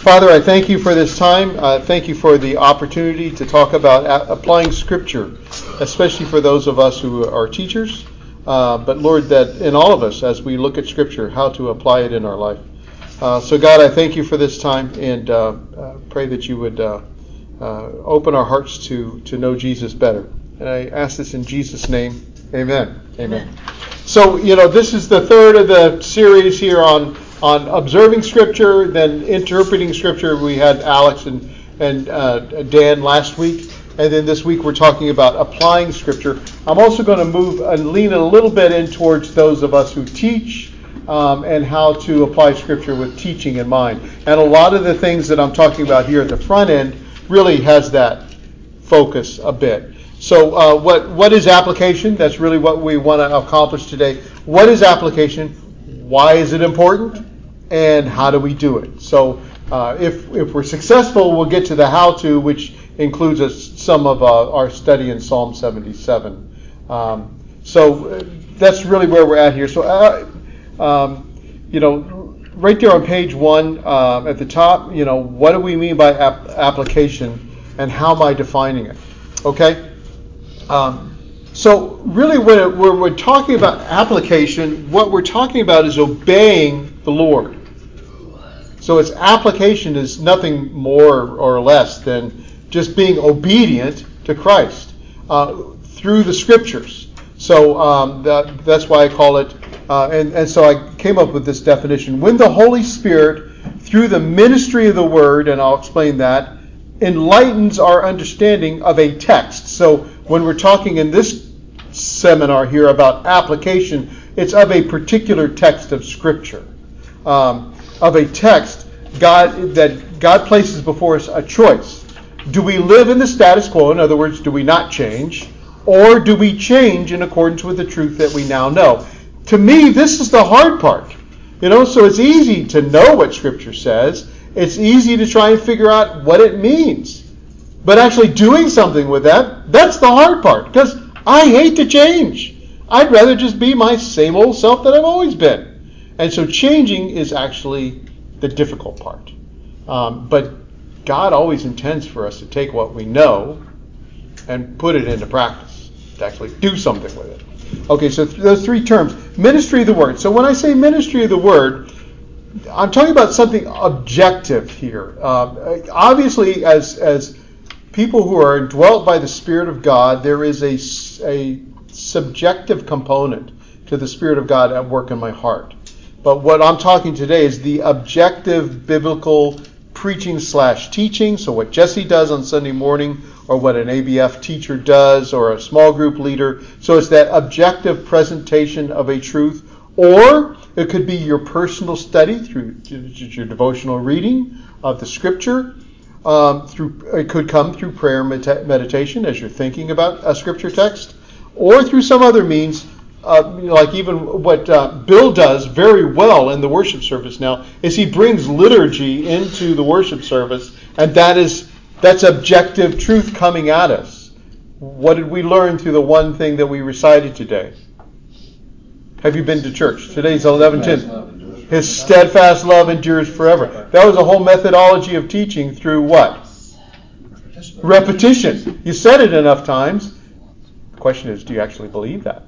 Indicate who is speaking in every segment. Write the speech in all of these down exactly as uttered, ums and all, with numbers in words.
Speaker 1: Father, I thank you for this time. Uh, thank you for the opportunity to talk about a- applying Scripture, especially for those of us who are teachers. Uh, but Lord, that in all of us, as we look at Scripture, how to apply it in our life. Uh, so God, I thank you for this time, and uh, uh, pray that you would uh, uh, open our hearts to, to know Jesus better. And I ask this in Jesus' name. Amen. Amen. Amen. So, you know, this is the third of the series here on on observing Scripture, then interpreting Scripture. We had Alex and, and uh, Dan last week, and then this week we're talking about applying Scripture. I'm also going to move and lean a little bit in towards those of us who teach um, and how to apply Scripture with teaching in mind. And a lot of the things that I'm talking about here at the front end really has that focus a bit. So uh, what what is application? That's really what we want to accomplish today. What is application? Why is it important? And how do we do it? So uh, if if we're successful, we'll get to the how-to, which includes a, some of uh, our study in Psalm seventy-seven. Um, so that's really where we're at here. So, uh, um, you know, right there on page one uh, at the top, you know, what do we mean by ap- application and how am I defining it? Okay? Um, so really when, it, when we're talking about application, what we're talking about is obeying the Lord. So its application is nothing more or less than just being obedient to Christ uh, through the Scriptures. So um, that, that's why I call it, uh, and, and so I came up with this definition. When the Holy Spirit, through the ministry of the Word, and I'll explain that, enlightens our understanding of a text. So when we're talking in this seminar here about application, it's of a particular text of Scripture. Um, of a text God that God places before us a choice. Do we live in the status quo? In other words, do we not change? Or do we change in accordance with the truth that we now know? To me, this is the hard part. You know, so it's easy to know what Scripture says. It's easy to try and figure out what it means. But actually doing something with that, that's the hard part. Because I hate to change. I'd rather just be my same old self that I've always been. And so changing is actually the difficult part. Um, but God always intends for us to take what we know and put it into practice, to actually do something with it. Okay, so th- those three terms. Ministry of the Word. So when I say ministry of the Word, I'm talking about something objective here. Uh, obviously, as as people who are indwelt by the Spirit of God, there is a, a subjective component to the Spirit of God at work in my heart. But what I'm talking today is the objective biblical preaching slash teaching. So what Jesse does on Sunday morning, or what an A B F teacher does, or a small group leader. So it's that objective presentation of a truth. Or it could be your personal study through your devotional reading of the Scripture. Um, through it could come through prayer and med- meditation as you're thinking about a Scripture text, or through some other means. Uh, you know, like even what uh, Bill does very well in the worship service now is he brings liturgy into the worship service, and that is that's objective truth coming at us. What did we learn through the one thing that we recited today? Have you been to church? Today's eleven ten. His steadfast love endures forever. That was a whole methodology of teaching through what? Repetition. You said it enough times. The question is, do you actually believe that?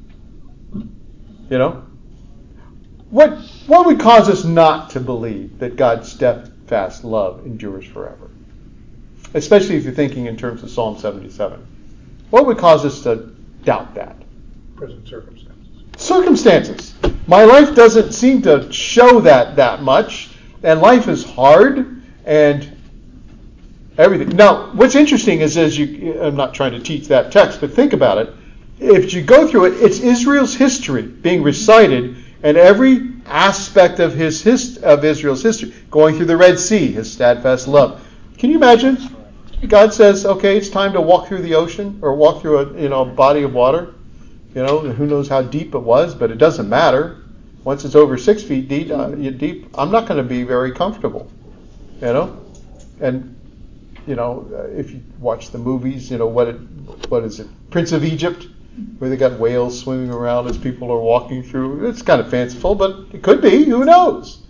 Speaker 1: You know? What what would cause us not to believe that God's steadfast love endures forever? Especially if you're thinking in terms of Psalm seventy-seven. What would cause us to doubt that?
Speaker 2: Present circumstances.
Speaker 1: Circumstances. My life doesn't seem to show that that much, and life is hard, and everything. Now, what's interesting is, as you, I'm not trying to teach that text, but think about it. If you go through it, it's Israel's history being recited, and every aspect of his hist- of Israel's history, going through the Red Sea, his steadfast love. Can you imagine? God says, "Okay, it's time to walk through the ocean or walk through a you know body of water. You know, who knows how deep it was, but it doesn't matter. Once it's over six feet deep, uh, deep, I'm not going to be very comfortable. You know, and you know, if you watch the movies, you know what it, what is it, Prince of Egypt, where they got whales swimming around as people are walking through. It's kind of fanciful, but it could be. Who knows?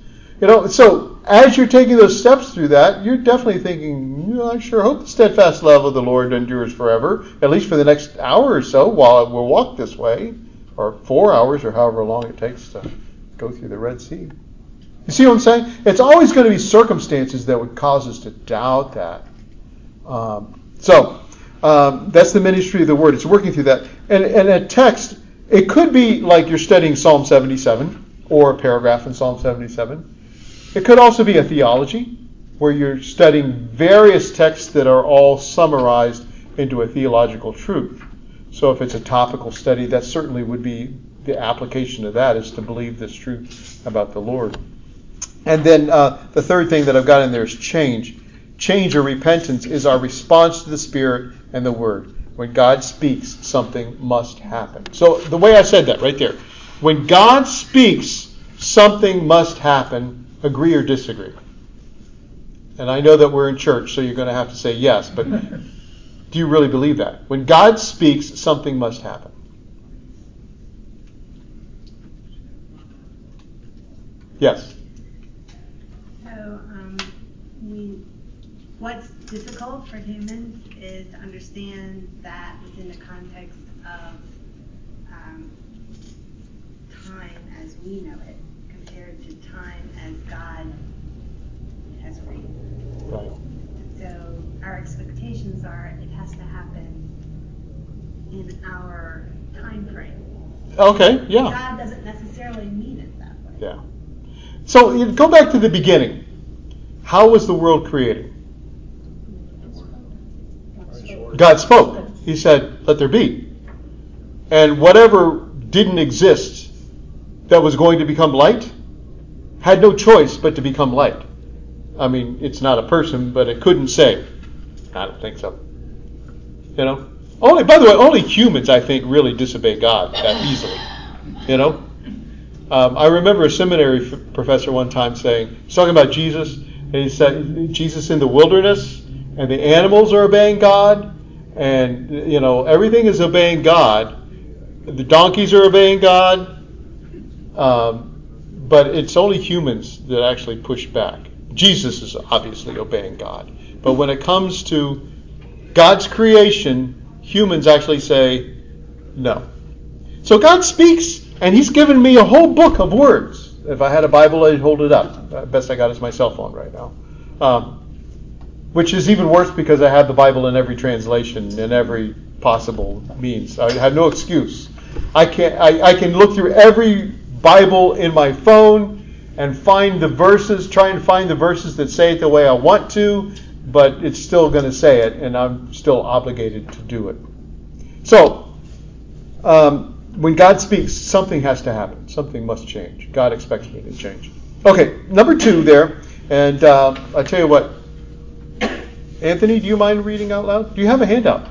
Speaker 1: You know, so as you're taking those steps through that, you're definitely thinking, you know, I sure hope the steadfast love of the Lord endures forever, at least for the next hour or so while we'll walk this way, or four hours or however long it takes to go through the Red Sea. You see what I'm saying? It's always going to be circumstances that would cause us to doubt that. Um, so, um, that's the ministry of the Word. It's working through that. And, and a text, it could be like you're studying Psalm seventy-seven or a paragraph in Psalm seventy-seven. It could also be a theology where you're studying various texts that are all summarized into a theological truth. So if it's a topical study, that certainly would be the application of that, is to believe this truth about the Lord. And then uh, the third thing that I've got in there is change. Change or repentance is our response to the Spirit and the Word. When God speaks, something must happen. So the way I said that right there, when God speaks, something must happen, agree or disagree. And I know that we're in church, so you're going to have to say yes, but do you really believe that? When God speaks, something must happen. Yes.
Speaker 3: So, um, we, what's difficult for humans is to understand that within the context of um, time as we know it, compared to time as God has created.
Speaker 1: Right.
Speaker 3: So our expectations are it has to happen in our time frame.
Speaker 1: Okay, yeah.
Speaker 3: God doesn't necessarily mean it that way.
Speaker 1: Yeah. So you go back to the beginning. How was the world created? God spoke. He said, let there be. And whatever didn't exist that was going to become light had no choice but to become light. I mean, it's not a person, but it couldn't say. I don't think so. You know? Only, by the way, only humans, I think, really disobey God that easily. You know? Um, I remember a seminary f- professor one time saying, he's talking about Jesus, and he said, Jesus in the wilderness, and the animals are obeying God, and, you know, everything is obeying God. The donkeys are obeying God, um, but it's only humans that actually push back. Jesus is obviously obeying God. But when it comes to God's creation, humans actually say no. So God speaks, and He's given me a whole book of words. If I had a Bible, I'd hold it up. The best I got is my cell phone right now. Um, which is even worse because I have the Bible in every translation, in every possible means. I have no excuse. I can I, I can look through every Bible in my phone and find the verses, try and find the verses that say it the way I want to, but it's still going to say it, and I'm still obligated to do it. So, um, when God speaks, something has to happen. Something must change. God expects me to change. Okay, number two there, and uh, I tell you what, Anthony, do you mind reading out loud? Do you have a handout?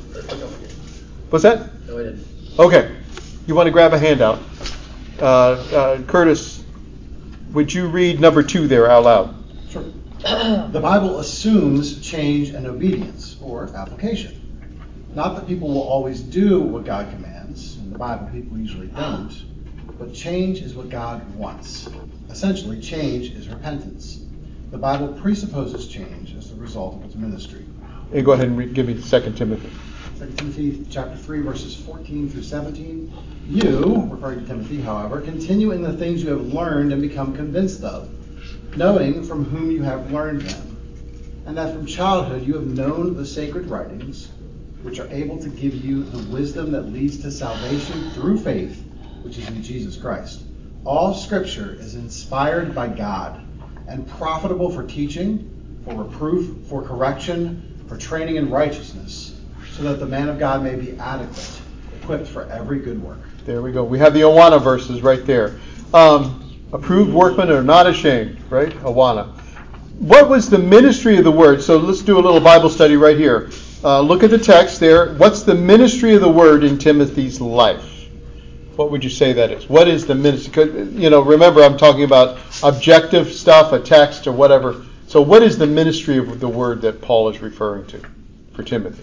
Speaker 1: What's that?
Speaker 4: No, I didn't.
Speaker 1: Okay, you want to grab a handout. Uh, uh, Curtis, would you read number two there out loud?
Speaker 5: Sure. The Bible assumes change and obedience, or application. Not that people will always do what God commands. In the Bible, people usually don't. But change is what God wants. Essentially, change is repentance. The Bible presupposes change as the result of its ministry.
Speaker 1: Hey, go ahead and read, give me Second Timothy.
Speaker 5: Second Timothy chapter three, verses fourteen through seventeen. You, referring to Timothy, however, continue in the things you have learned and become convinced of, knowing from whom you have learned them, and that from childhood you have known the sacred writings, which are able to give you the wisdom that leads to salvation through faith, which is in Jesus Christ. All Scripture is inspired by God and profitable for teaching, for reproof, for correction, for training in righteousness, so that the man of God may be adequate, equipped for every good work.
Speaker 1: There we go. We have the Awana verses right there. Um, approved workmen are not ashamed, right? Awana. What was the ministry of the Word? So let's do a little Bible study right here. Uh, look at the text there. What's the ministry of the Word in Timothy's life? What would you say that is? What is the ministry? You know, remember I'm talking about objective stuff, a text or whatever. So what is the ministry of the Word that Paul is referring to for Timothy?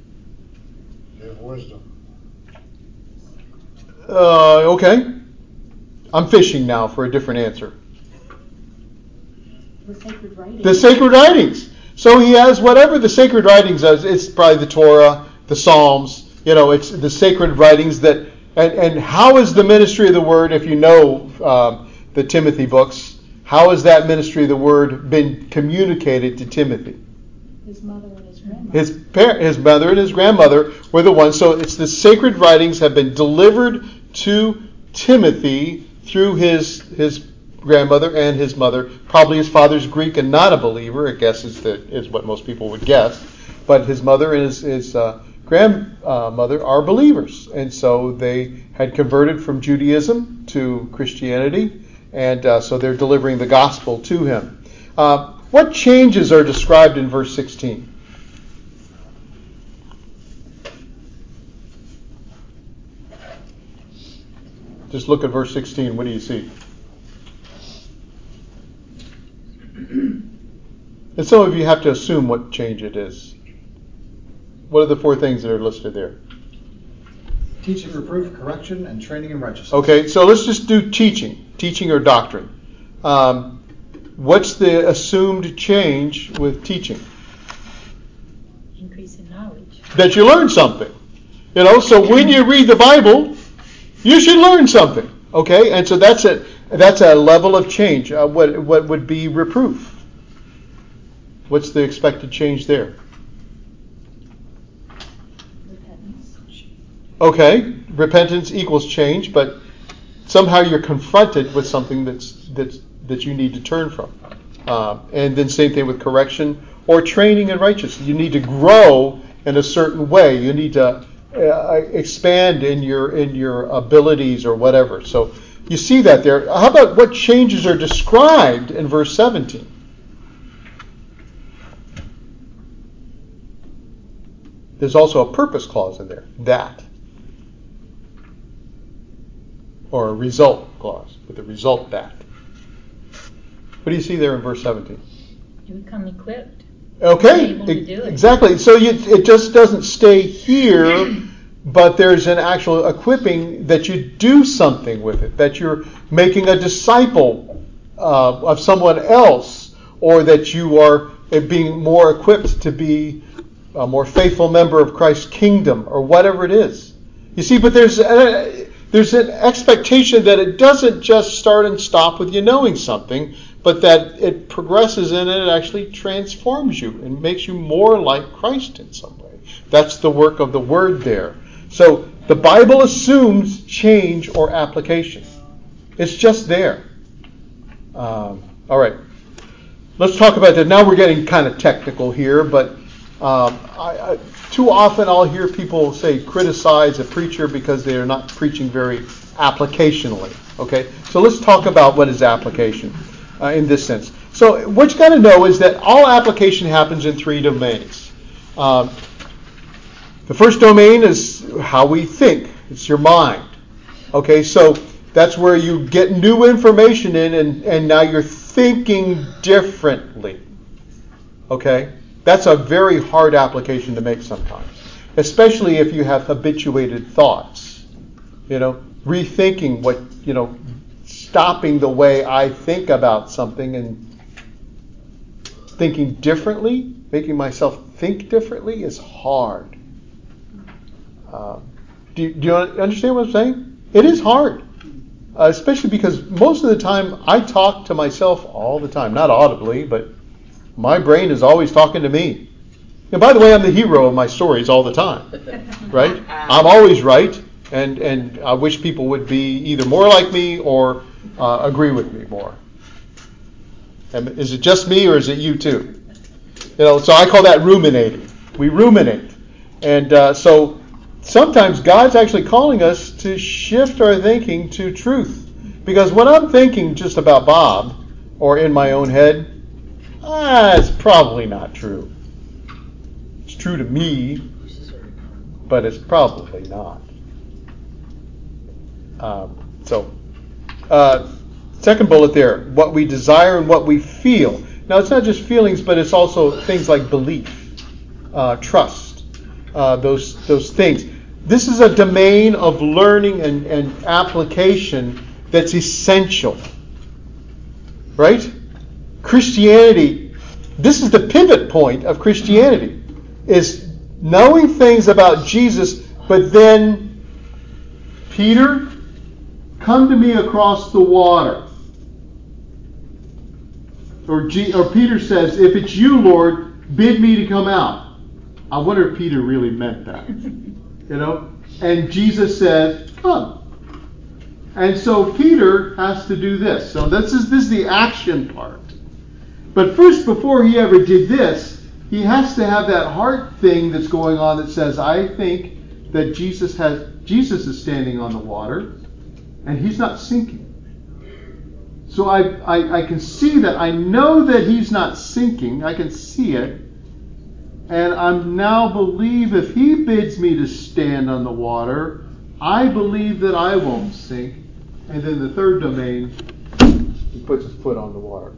Speaker 2: Give wisdom.
Speaker 1: Uh, okay. I'm fishing now for a different answer.
Speaker 4: The sacred writings.
Speaker 1: The sacred writings. So he has whatever the sacred writings is. It's probably the Torah, the Psalms. You know, it's the sacred writings that. And, and how is the ministry of the word? If you know um, the Timothy books, how has that ministry of the word been communicated to Timothy?
Speaker 4: His mother and his grandmother.
Speaker 1: His par- his mother and his grandmother were the ones. So it's the sacred writings have been delivered to Timothy through his his grandmother and his mother. Probably his father's Greek and not a believer. I guess is the is what most people would guess. But his mother and his his uh, grandmother are believers, and so they had converted from Judaism to Christianity, and uh, so they're delivering the gospel to him. Uh, what changes are described in verse sixteen? Just look at verse sixteen. What do you see? And some of you have to assume what change it is. What are the four things that are listed there?
Speaker 5: Teaching, reproof, correction, and training in righteousness.
Speaker 1: Okay, so let's just do teaching. Teaching or doctrine. Um, what's the assumed change with teaching?
Speaker 4: Increase in knowledge.
Speaker 1: That you learn something. You know, so when you read the Bible, you should learn something. Okay, and so that's a that's a level of change. Uh, what what would be reproof? What's the expected change there?
Speaker 4: Repentance.
Speaker 1: Okay, repentance equals change, but somehow you're confronted with something that's that's that you need to turn from. Uh, and then same thing with correction or training in righteousness. You need to grow in a certain way. You need to uh, expand in your in your abilities or whatever. So you see that there. How about what changes are described in verse seventeen? There's also a purpose clause in there. That. Or a result clause with the result that. What do you see there in verse seventeen?
Speaker 4: You become equipped.
Speaker 1: Okay,
Speaker 4: Able to do it.
Speaker 1: exactly. So you, it just doesn't stay here, but there's an actual equipping that you do something with it, that you're making a disciple uh, of someone else, or that you are being more equipped to be a more faithful member of Christ's kingdom, or whatever it is. You see, but there's a, there's an expectation that it doesn't just start and stop with you knowing something, but that it progresses in and it actually transforms you and makes you more like Christ in some way. That's the work of the Word there. So the Bible assumes change or application. It's just there. Um, all right. Let's talk about that. Now we're getting kind of technical here, but um, I, I, too often I'll hear people say criticize a preacher because they are not preaching very applicationally. Okay, so let's talk about what is application uh, in this sense. So what you got to know is that all application happens in three domains. Um, the first domain is how we think. It's your mind. Okay, so that's where you get new information in, and, and now you're thinking differently. Okay? That's a very hard application to make sometimes, especially if you have habituated thoughts. You know, rethinking what, you know, stopping the way I think about something and thinking differently, making myself think differently is hard. Uh, do, you, do you understand what I'm saying? It is hard, uh, especially because most of the time I talk to myself all the time, not audibly, but my brain is always talking to me. And by the way, I'm the hero of my stories all the time, right? I'm always right, and, and I wish people would be either more like me or uh, agree with me more. And is it just me or is it you too? You know, so I call that ruminating. We ruminate. And uh, so sometimes God's actually calling us to shift our thinking to truth. Because when I'm thinking just about Bob or in my own head, ah, it's probably not true. It's true to me, but it's probably not. Um, so, uh, second bullet there, what we desire and what we feel. Now, it's not just feelings, but it's also things like belief, uh, trust, uh, those those things. This is a domain of learning and, and application that's essential. Right? Christianity, this is the pivot point of Christianity, is knowing things about Jesus, but then, Peter, come to me across the water. Or, G, or Peter says, if it's you, Lord, bid me to come out. I wonder if Peter really meant that. You know? And Jesus says, come. And so Peter has to do this. So this is this is the action part. But first, before he ever did this, he has to have that heart thing that's going on that says, I think that Jesus has Jesus is standing on the water, and he's not sinking. So I, I, I can see that. I know that he's not sinking. I can see it. And I now believe if he bids me to stand on the water, I believe that I won't sink. And then the third domain, he puts his foot on the water.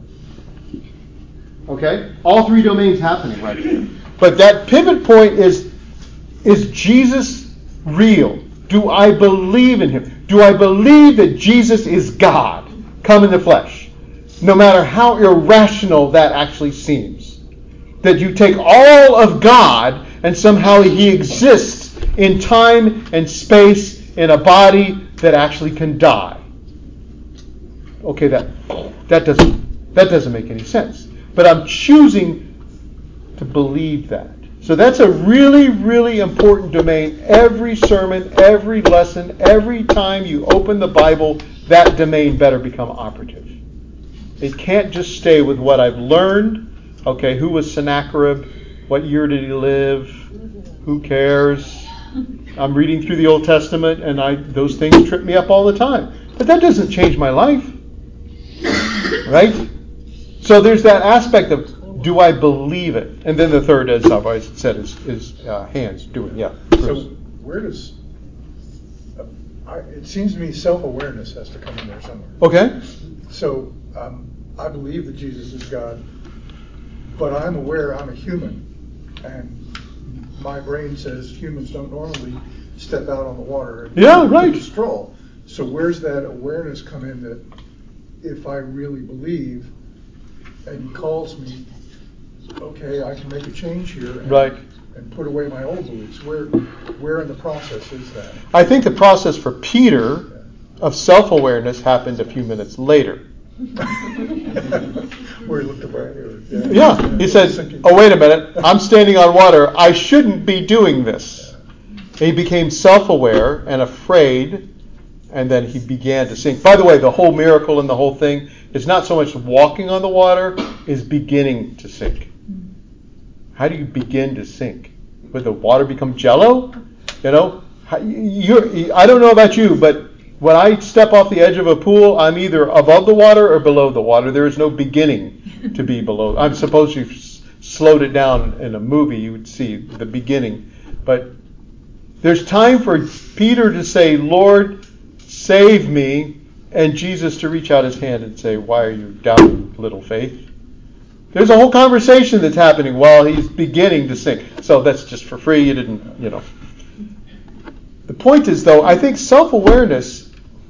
Speaker 1: Okay? All three domains happening right here. But that pivot point is, is Jesus real? Do I believe in him? Do I believe that Jesus is God come in the flesh? No matter how irrational that actually seems. That you take all of God and somehow he exists in time and space in a body that actually can die. Okay, that that doesn't that doesn't make any sense. But I'm choosing to believe that. So that's a really, really important domain. Every sermon, every lesson, every time you open the Bible, that domain better become operative. It can't just stay with what I've learned. Okay, who was Sennacherib? What year did he live? Who cares? I'm reading through the Old Testament, and I those things trip me up all the time. But that doesn't change my life. Right? So there's that aspect of, do I believe it? And then the third, as I've always said, is, is uh, hands doing. Yeah.
Speaker 2: So where does, uh, I, it seems to me self-awareness has to come in there somewhere.
Speaker 1: Okay.
Speaker 2: So um, I believe that Jesus is God, but I'm aware I'm a human, and my brain says humans don't normally step out on the water and
Speaker 1: yeah, right.
Speaker 2: stroll. So where's that awareness come in that if I really believe and he calls me, okay, I can make a change here and,
Speaker 1: right.
Speaker 2: and put away my old beliefs. Where where in the process is that?
Speaker 1: I think the process for Peter of self-awareness happened a few minutes later.
Speaker 2: Where he looked away? Or, yeah,
Speaker 1: yeah, he said, oh, wait a minute, I'm standing on water. I shouldn't be doing this. He became self-aware and afraid, and then he began to sink. By the way, the whole miracle and the whole thing is not so much walking on the water, is beginning to sink. How do you begin to sink? Would the water become jello? You know, you're, I don't know about you, but when I step off the edge of a pool, I'm either above the water or below the water. There is no beginning to be below. I'm supposed to slowed it down in a movie, you would see the beginning. But there's time for Peter to say, Lord, save me, and Jesus to reach out his hand and say, why are you doubting, little faith? There's a whole conversation that's happening while he's beginning to sink. So that's just for free. You didn't, you know. The point is, though, I think self-awareness,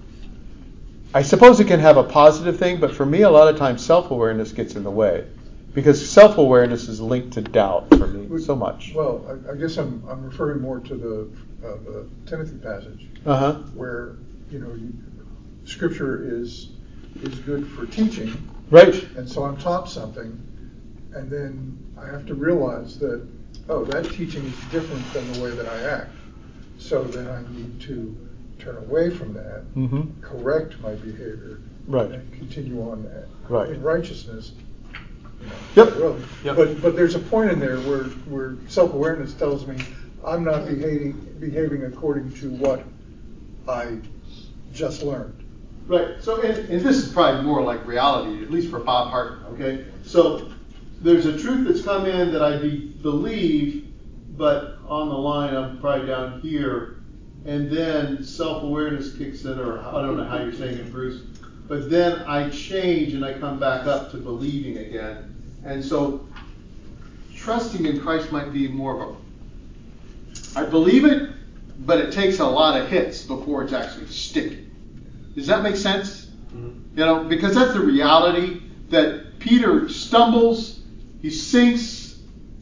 Speaker 1: I suppose it can have a positive thing, but for me, a lot of times self-awareness gets in the way. Because self-awareness is linked to doubt for me so much.
Speaker 2: Well, I, I guess I'm I'm referring more to the, uh, the Timothy passage,
Speaker 1: uh-huh.
Speaker 2: where, you know, you, Scripture is is good for teaching.
Speaker 1: Right.
Speaker 2: And so I'm taught something, and then I have to realize that, oh, that teaching is different than the way that I act. So then I need to turn away from that,
Speaker 1: mm-hmm.
Speaker 2: correct my behavior,
Speaker 1: right.
Speaker 2: and continue on that
Speaker 1: right.
Speaker 2: in righteousness. You know,
Speaker 1: yep.
Speaker 2: Really.
Speaker 1: Yep.
Speaker 2: But but there's a point in there where, where self-awareness tells me I'm not behaving behaving according to what I just learned.
Speaker 1: Right. So and, and this is probably more like reality, at least for Bob Hartman. Okay. So there's a truth that's come in that I be, believe, but on the line I'm probably down here, and then self-awareness kicks in, or I don't know how you're saying it, Bruce. But then I change and I come back up to believing again. And so trusting in Christ might be more of a, I believe it, but it takes a lot of hits before it's actually sticking. Does that make sense? Mm-hmm. You know, because that's the reality that Peter stumbles, he sinks,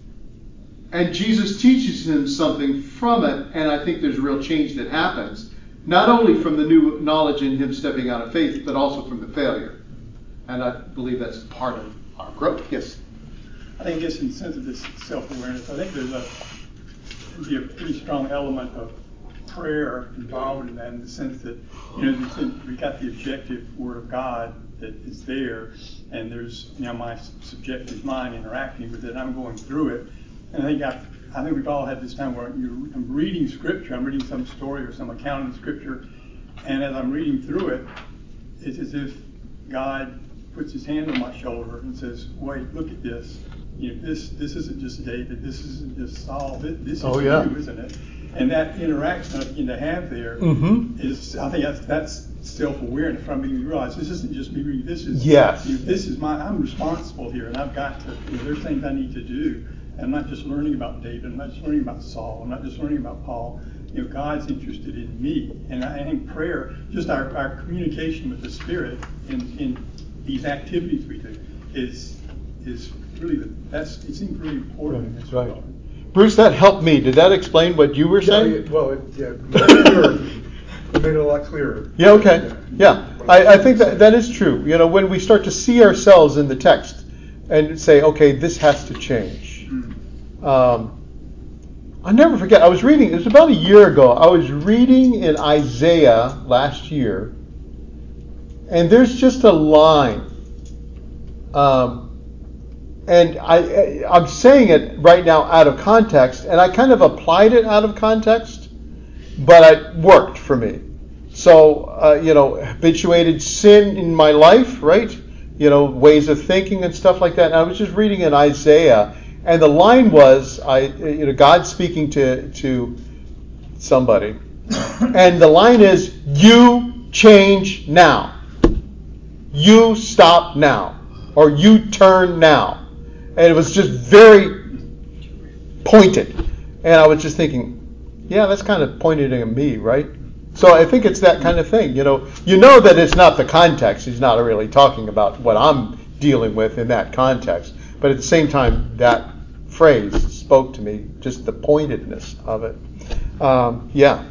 Speaker 1: and Jesus teaches him something from it, and I think there's a real change that happens. Not only from the new knowledge in him stepping out of faith, but also from the failure. And I believe that's part of our growth. Yes?
Speaker 6: I think just in the sense of this self-awareness, I think there's a, be a pretty strong element of prayer involved in that, in the sense that, you know, we got the objective Word of God that is there, and there's, you know, my subjective mind interacting with it, and I'm going through it. And I think I've, I think we've all had this time where you're, I'm reading Scripture, I'm reading some story or some account in Scripture, and as I'm reading through it, it's as if God puts his hand on my shoulder and says, wait, look at this. You know, this this isn't just David, this isn't just Saul, this, this is
Speaker 1: oh, yeah.
Speaker 6: you, isn't it? And that interaction I begin to have there
Speaker 1: mm-hmm.
Speaker 6: is, I think that's, that's self-awareness. From beginning to realize this isn't just me reading, this is,
Speaker 1: yes.
Speaker 6: you know, this is my, I'm responsible here, and I've got to, you know, there's things I need to do. And I'm not just learning about David, I'm not just learning about Saul, I'm not just learning about Paul. You know, God's interested in me. And I think prayer, just our, our communication with the Spirit in, in these activities we do, is is really, the, that's, it seems really important.
Speaker 1: That's right. Bruce, that helped me. Did that explain what you were saying?
Speaker 2: Yeah, it- well, it, yeah, it made it clearer. It made it a lot clearer.
Speaker 1: Yeah, okay. Yeah. I, I think that that is true. You know, when we start to see ourselves in the text and say, okay, this has to change. Um, I'll never forget, I was reading, it was about a year ago, I was reading in Isaiah last year, and there's just a line. Um, and I, I'm saying it right now out of context, and I kind of applied it out of context, but it worked for me. So, uh, you know, habituated sin in my life, right? You know, ways of thinking and stuff like that. And I was just reading in Isaiah, and the line was, I, you know, God speaking to to somebody, and the line is, "You change now. You stop now, or you turn now." And it was just very pointed, and I was just thinking, yeah, that's kind of pointed at me, right? So I think it's that kind of thing. You know, you know that it's not the context. He's not really talking about what I'm dealing with in that context. But at the same time, that phrase spoke to me, just the pointedness of it. Um, yeah.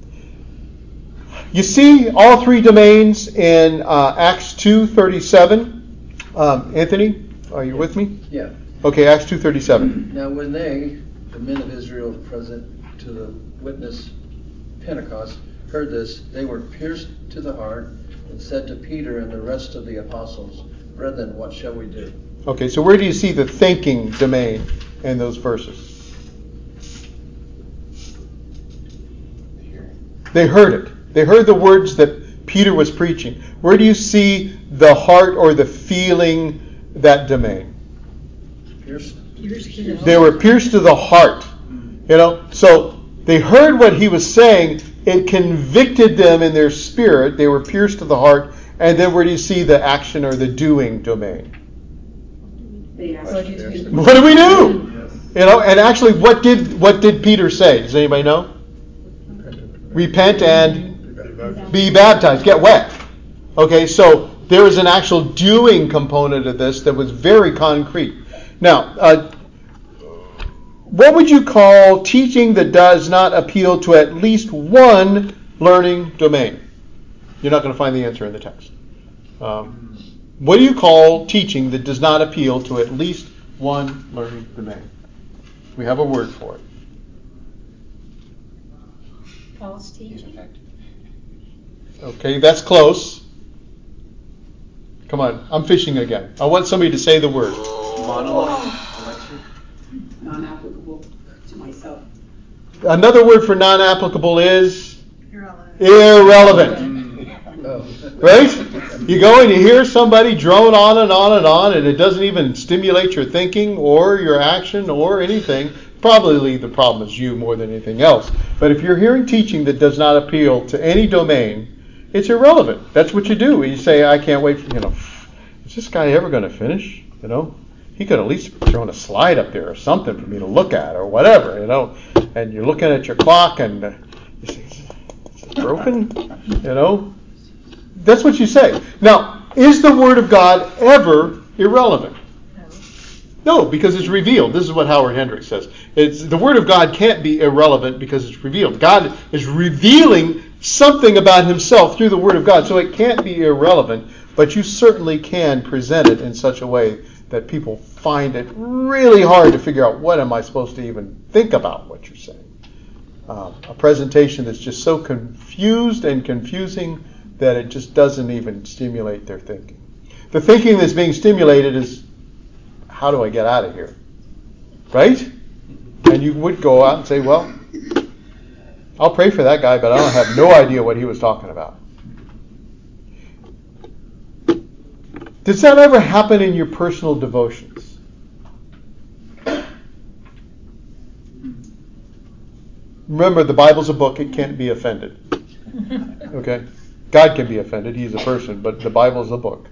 Speaker 1: You see all three domains in uh, Acts two thirty-seven. Um, Anthony, are you with me?
Speaker 7: Yeah.
Speaker 1: Okay, Acts two thirty-seven.
Speaker 7: Now when they, the men of Israel present to the witness Pentecost, heard this, they were pierced to the heart and said to Peter and the rest of the apostles, "Brethren, what shall we do?"
Speaker 1: Okay, so where do you see the thinking domain in those verses? They heard it. They heard the words that Peter was preaching. Where do you see the heart or the feeling, that domain?
Speaker 7: Pierced.
Speaker 1: They were pierced to the heart. You know, so they heard what he was saying. It convicted them in their spirit. They were pierced to the heart. And then where do you see the action or the doing domain? What do we do? You know, and actually, what did what did Peter say? Does anybody know? Repent and be baptized. Get wet. Okay, so there was an actual doing component of this that was very concrete. Now, uh, what would you call teaching that does not appeal to at least one learning domain? You're not going to find the answer in the text. Um, what do you call teaching that does not appeal to at least one learning domain? We have a word for it.
Speaker 4: False teaching.
Speaker 1: Okay, that's close. Come on, I'm fishing again. I want somebody to say the word.
Speaker 8: Monologue. Non-applicable to myself.
Speaker 1: Another word for non-applicable is
Speaker 3: Irrelevant.
Speaker 1: irrelevant.
Speaker 7: Oh.
Speaker 1: Right? You go and you hear somebody drone on and on and on, and it doesn't even stimulate your thinking or your action or anything. Probably the problem is you more than anything else. But if you're hearing teaching that does not appeal to any domain, it's irrelevant. That's what you do. You say, I can't wait for, you know, is this guy ever going to finish? You know, he could at least throw a slide up there or something for me to look at or whatever, you know. And you're looking at your clock and uh, you say, is it broken? You know, that's what you say. Now, is the Word of God ever irrelevant? No, because it's revealed. This is what Howard Hendricks says. It's, the Word of God can't be irrelevant because it's revealed. God is revealing something about himself through the Word of God, so it can't be irrelevant, but you certainly can present it in such a way that people find it really hard to figure out, what am I supposed to even think about what you're saying. Um, a presentation that's just so confused and confusing that it just doesn't even stimulate their thinking. The thinking that's being stimulated is, how do I get out of here? Right? And you would go out and say, well, I'll pray for that guy, but I don't have no idea what he was talking about. Does that ever happen in your personal devotions? Remember, the Bible's a book. It can't be offended. Okay? God can be offended. He's a person, but the Bible's a book.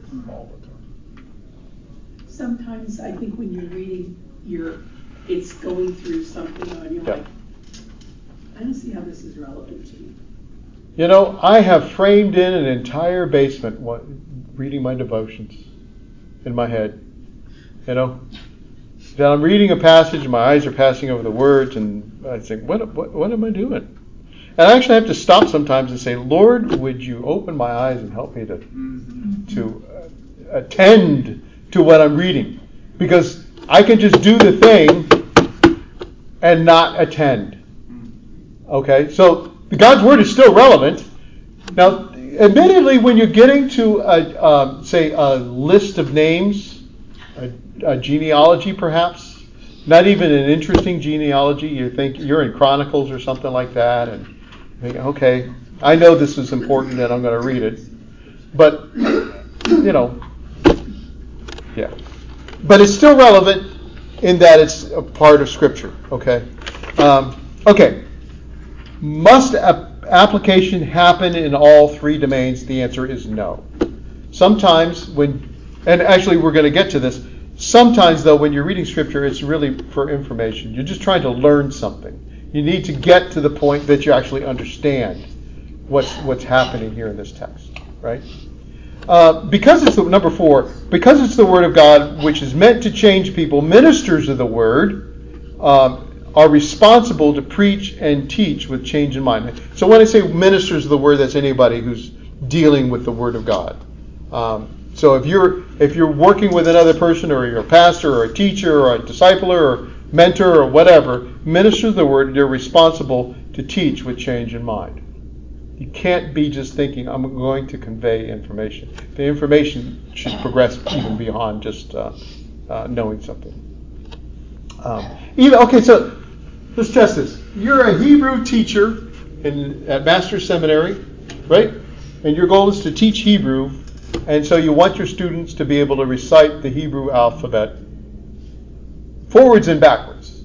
Speaker 8: Sometimes I think when you're reading, you're it's going through something and you're
Speaker 1: Yeah.
Speaker 8: like, I don't see how this is relevant to me.
Speaker 1: You know, I have framed in an entire basement what, reading my devotions in my head. You know, that I'm reading a passage and my eyes are passing over the words, and I think, what, what, what am I doing? And I actually have to stop sometimes and say, Lord, would you open my eyes and help me to to uh, attend to what I'm reading? Because I can just do the thing and not attend. Okay, so God's Word is still relevant. Now, admittedly, when you're getting to, a, um, say, a list of names, a, a genealogy perhaps, not even an interesting genealogy, you think you're in Chronicles or something like that, and you think, okay, I know this is important and I'm going to read it. But, you know, yeah. But it's still relevant in that it's a part of Scripture, okay? Um, okay. Must a- application happen in all three domains? The answer is no. Sometimes when, and actually we're going to get to this, sometimes though when you're reading Scripture, it's really for information. You're just trying to learn something. You need to get to the point that you actually understand what's what's happening here in this text, right? Uh, because it's the, number four, because it's the Word of God, which is meant to change people, ministers of the Word um, are responsible to preach and teach with change in mind. So when I say ministers of the Word, that's anybody who's dealing with the Word of God. Um, so if you're if you're working with another person, or you're a pastor or a teacher or a discipler or mentor or whatever, ministers of the Word, they're responsible to teach with change in mind. You can't be just thinking, I'm going to convey information. The information should progress even beyond just uh, uh, knowing something. Um, even, okay, so let's test this. You're a Hebrew teacher in, at Master's Seminary, right? And your goal is to teach Hebrew, and so you want your students to be able to recite the Hebrew alphabet forwards and backwards.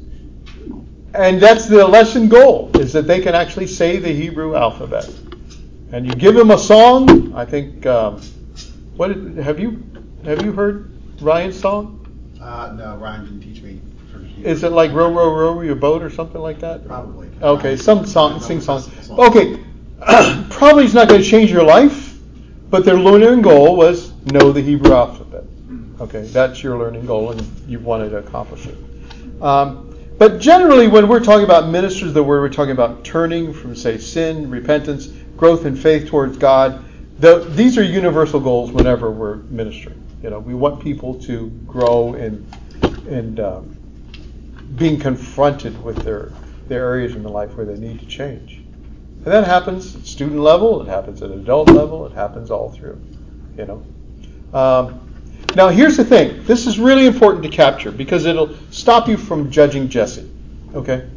Speaker 1: And that's the lesson goal, is that they can actually say the Hebrew alphabet. And you give them a song. I think. Um, what did, have you have you heard Ryan's song?
Speaker 5: Uh, no, Ryan didn't teach me.
Speaker 1: Is it like row, row, row your boat or something like that?
Speaker 5: Probably.
Speaker 1: Okay, some song, sing song. Okay, probably it's not going to change your life, but their learning goal was know the Hebrew alphabet. Okay, that's your learning goal, and you wanted to accomplish it. Um, but generally, when we're talking about ministers of the Word, we're talking about turning from, say, sin, repentance, growth in faith towards God. The, these are universal goals whenever we're ministering. You know, we want people to grow in in uh, being confronted with their their areas in their life where they need to change. And that happens at student level, it happens at adult level, it happens all through. You know. Um, now here's the thing. This is really important to capture because it'll stop you from judging Jesse. Okay?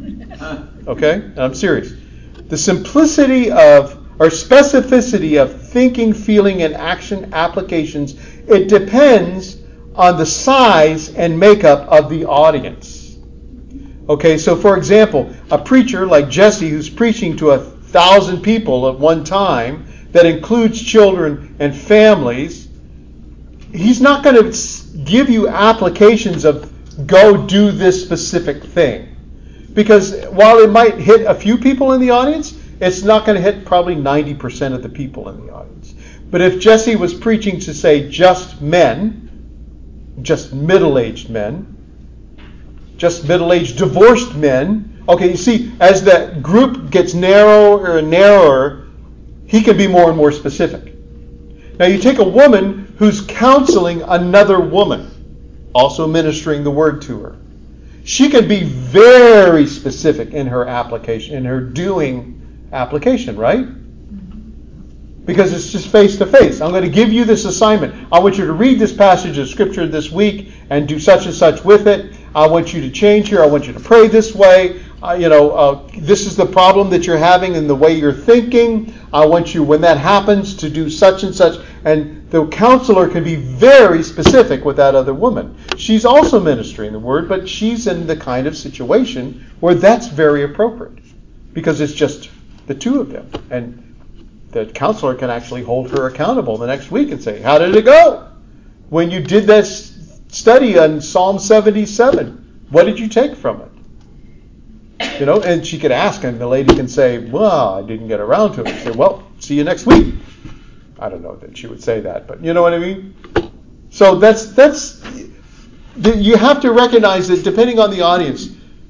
Speaker 1: Okay? And I'm serious. The simplicity of, or specificity of thinking, feeling, and action applications, it depends on the size and makeup of the audience. Okay, so for example, a preacher like Jesse who's preaching to a thousand people at one time, that includes children and families, he's not going to give you applications of go do this specific thing. Because while it might hit a few people in the audience, it's not going to hit probably ninety percent of the people in the audience. But if Jesse was preaching to, say, just men, just middle-aged men, just middle-aged divorced men. Okay, you see, as that group gets narrower and narrower, he can be more and more specific. Now you take a woman who's counseling another woman, also ministering the word to her. She can be very specific in her application, in her doing application, right? Because it's just face to face. I'm going to give you this assignment. I want you to read this passage of Scripture this week and do such and such with it. I want you to change here. I want you to pray this way. Uh, you know, uh, this is the problem that you're having in the way you're thinking. I want you, when that happens, to do such and such. And the counselor can be very specific with that other woman. She's also ministering the word, but she's in the kind of situation where that's very appropriate because it's just the two of them. And the counselor can actually hold her accountable the next week and say, how did it go? When you did this study on Psalm seventy-seven, what did you take from it? You know, and she could ask, and the lady can say, well, I didn't get around to it. And say, well, see you next week. I don't know that she would say that, but you know what I mean? So that's, that's, you have to recognize that depending on the audience,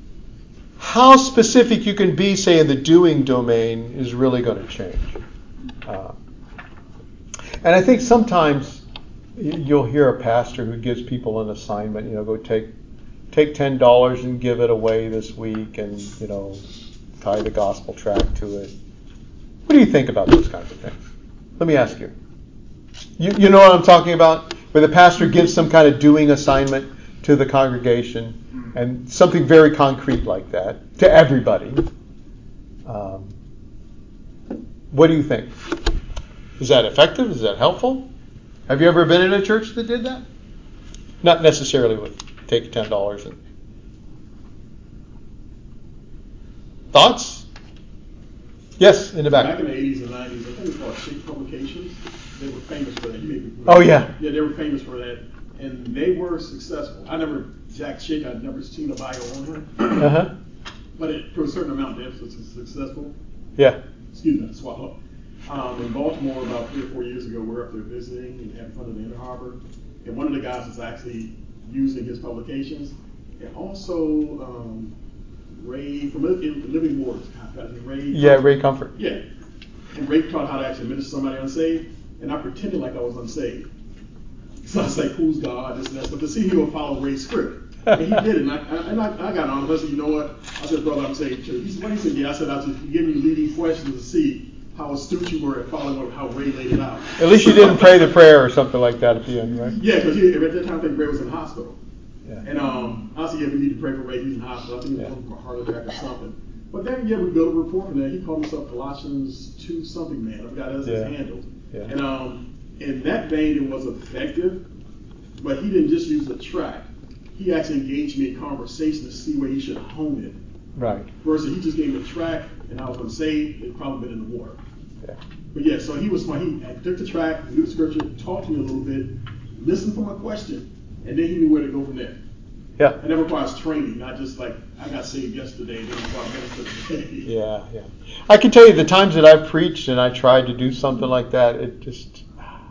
Speaker 1: how specific you can be, say, in the doing domain is really going to change. Uh, and I think sometimes you'll hear a pastor who gives people an assignment, you know, go take take ten dollars and give it away this week and, you know, tie the gospel tract to it. What do you think about those kinds of things? Let me ask you. You, you know what I'm talking about? Where the pastor gives some kind of doing assignment to the congregation and something very concrete like that to everybody. Um, what do you think? Is that effective? Is that helpful? Have you ever been in a church that did that? Not necessarily with take ten dollars and thoughts? Yes, in the back.
Speaker 9: Back in the eighties and nineties, I think it was called Shape Publications. They were famous for that. You may
Speaker 1: Oh yeah.
Speaker 9: Yeah, they were famous for that, and they were successful. I never Jack Shake. I'd never seen a bio on her.
Speaker 1: Uh huh.
Speaker 9: But it, to a certain amount, they were successful.
Speaker 1: Yeah.
Speaker 9: Excuse me, swallow. Um, in Baltimore, about three or four years ago, we were up there visiting and in front of the Inner Harbor, and one of the guys was actually using his publications, and also um, Ray from Living Waters. Ray.
Speaker 1: Yeah, Ray Comfort.
Speaker 9: Yeah, and Ray taught how to actually minister to somebody unsaved, and I pretended like I was unsaved. So I was like, "Who's God?" This and that. But to see he would follow Ray's script, and he did it. And I, and I, I got on him. I said, "You know what?" I said, "Brother, I'm saved too." He said, "What?" He said, "Yeah." I said, "I was just giving you leading questions to see how astute you were at following how Ray laid it out."
Speaker 1: At least you didn't pray the prayer or something like that at the end, right?
Speaker 9: Yeah, because at that time I think Ray was in the hospital. Yeah. And um, I said, yeah, we need to pray for Ray. He's in the hospital. I think he was yeah. from a heart attack or something. But then, yeah, we built a report from that. He called himself Colossians two something man. I forgot that's yeah. his handle. Yeah. And um, in that vein, it was effective. But he didn't just use the track. He actually engaged me in conversation to see where he should hone it.
Speaker 1: Right.
Speaker 9: Versus he just gave me the track, and I was going to say it'd probably been in the water. Yeah. But yeah, so he was smart. He took the track, knew the scripture, talked to me a little bit, listened for my question, and then he knew where to go from there.
Speaker 1: Yeah.
Speaker 9: And that requires training, not just like, I got saved yesterday, then I got today.
Speaker 1: Yeah, yeah. I can tell you the times that I preached and I tried to do something like that, it just,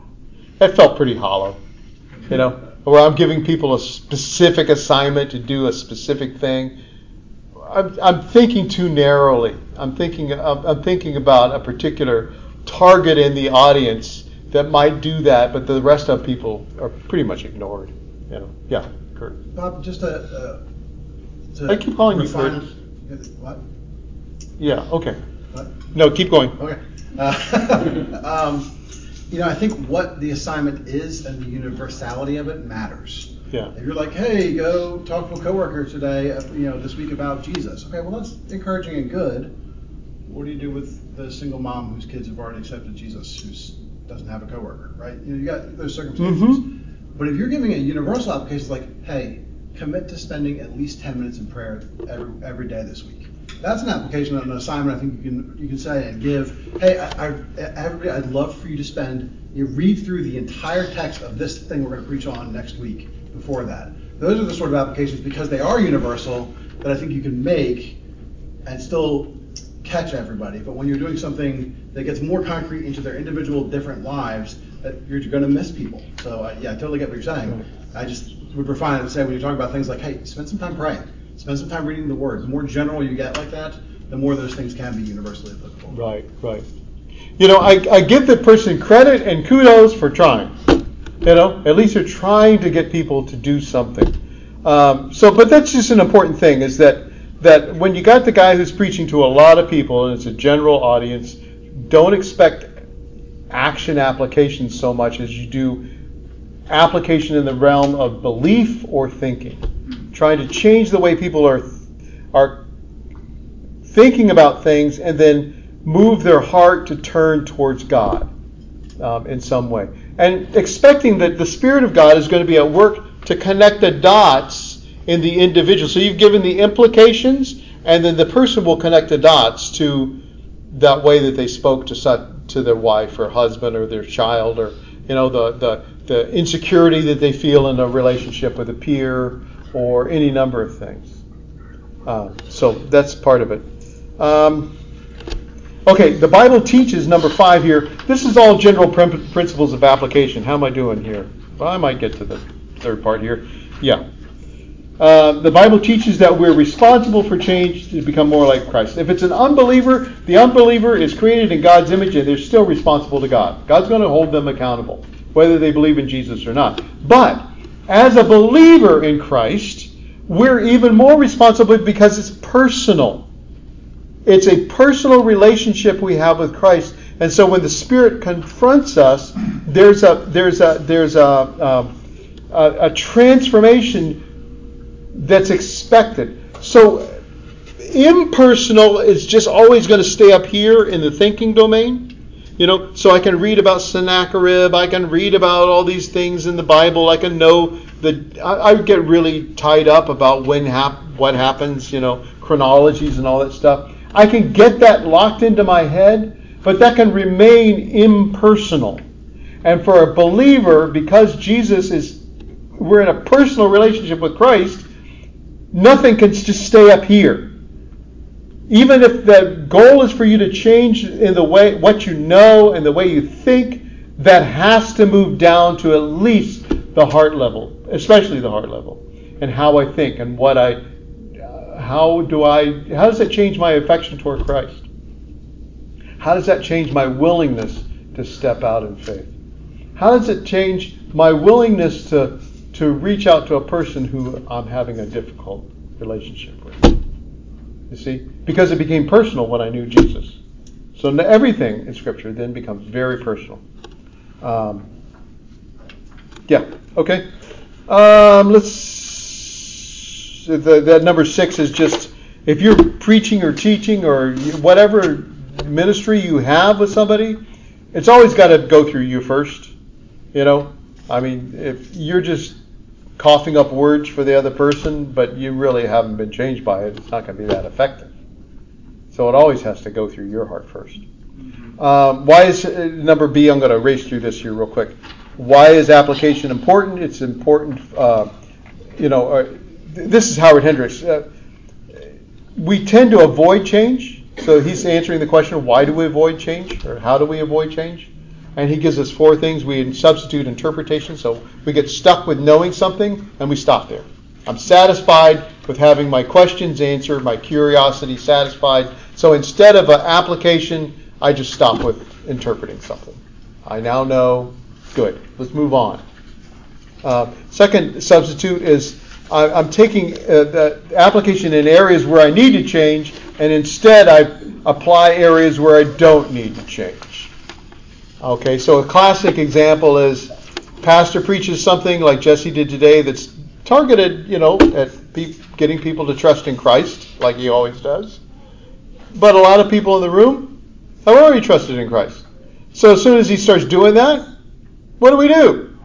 Speaker 1: it felt pretty hollow. You know, where I'm giving people a specific assignment to do a specific thing. I'm, I'm thinking too narrowly. I'm thinking I'm, I'm thinking about a particular target in the audience that might do that, but the rest of people are pretty much ignored. You know, yeah, Kurt.
Speaker 5: Bob, just a. Uh, to
Speaker 1: I keep calling
Speaker 5: refine,
Speaker 1: you Kurt.
Speaker 5: What?
Speaker 1: Yeah. Okay.
Speaker 5: What?
Speaker 1: No, keep going.
Speaker 5: Okay. Uh, um, you know, I think what the assignment is and the universality of it matters.
Speaker 1: Yeah.
Speaker 5: If you're like, hey, go talk to a coworker today, you know, this week about Jesus. Okay, well, that's encouraging and good. What do you do with the single mom whose kids have already accepted Jesus, who doesn't have a coworker, right? You know, you got those circumstances. Mm-hmm. But if you're giving a universal application, like, hey, commit to spending at least ten minutes in prayer every every day this week. That's an application, an assignment I think you can you can say and give. Hey, I, I, everybody, I'd love for you to spend, you read through the entire text of this thing we're going to preach on next week before that. Those are the sort of applications, because they are universal, that I think you can make and still catch everybody. But when you're doing something that gets more concrete into their individual different lives, that you're going to miss people. So I, yeah, I totally get what you're saying. I just would refine it and say, when you talk about things like, hey, spend some time praying, spend some time reading the Word. The more general you get like that, the more those things can be universally applicable.
Speaker 1: Right, right. You know, I, I give the person credit and kudos for trying. You know, at least they're trying to get people to do something. Um, so, but that's just an important thing, is that that when you got the guy who's preaching to a lot of people and it's a general audience, don't expect action application so much as you do application in the realm of belief or thinking. Trying to change the way people are are thinking about things and then move their heart to turn towards God um, in some way. And expecting that the Spirit of God is going to be at work to connect the dots in the individual. So you've given the implications, and then the person will connect the dots to that way that they spoke to to their wife or husband or their child, or you know the the, the insecurity that they feel in a relationship with a peer, or any number of things. Um, so that's part of it. Um, okay, the Bible teaches, number five here. This is all general prim- principles of application. How am I doing here? Well, I might get to the third part here. Yeah. Uh, the Bible teaches that we're responsible for change to become more like Christ. If it's an unbeliever, the unbeliever is created in God's image and they're still responsible to God. God's going to hold them accountable, whether they believe in Jesus or not. But as a believer in Christ, we're even more responsible because it's personal. It's a personal relationship we have with Christ. And so when the Spirit confronts us, there's a there's a there's a a, a, a transformation that's expected. So impersonal is just always going to stay up here in the thinking domain. You know, so I can read about Sennacherib, I can read about all these things in the Bible, I can know that I, I get really tied up about when hap- what happens, you know, chronologies and all that stuff. I can get that locked into my head, but that can remain impersonal. And for a believer, because Jesus is, we're in a personal relationship with Christ, nothing can just stay up here. Even if the goal is for you to change in the way what you know and the way you think, that has to move down to at least the heart level, especially the heart level, and how I think and what I, uh, how do I, how does that change my affection toward Christ? How does that change my willingness to step out in faith? How does it change my willingness to to reach out to a person who I'm having a difficult relationship with? You see? Because it became personal when I knew Jesus. So everything in Scripture then becomes very personal. Um, yeah, okay. Um, let's... The, that number six is just, if you're preaching or teaching or whatever ministry you have with somebody, it's always got to go through you first. You know? I mean, if you're just coughing up words for the other person, but you really haven't been changed by it, it's not going to be that effective. So it always has to go through your heart first. Um, why is uh, number B? I'm going to race through this here real quick. Why is application important? It's important. Uh, you know, uh, th- this is Howard Hendricks. Uh, we tend to avoid change. So he's answering the question: why do we avoid change, or how do we avoid change? And he gives us four things. We substitute interpretation. So we get stuck with knowing something and we stop there. I'm satisfied with having my questions answered, my curiosity satisfied. So instead of an application, I just stop with interpreting something. I now know. Good. Let's move on. Uh, second substitute is I, I'm taking uh, the application in areas where I need to change, and instead I apply areas where I don't need to change. Okay, so a classic example is pastor preaches something like Jesse did today that's targeted, you know, at pe- getting people to trust in Christ, like he always does. But a lot of people in the room have already trusted in Christ. So as soon as he starts doing that, what do we do?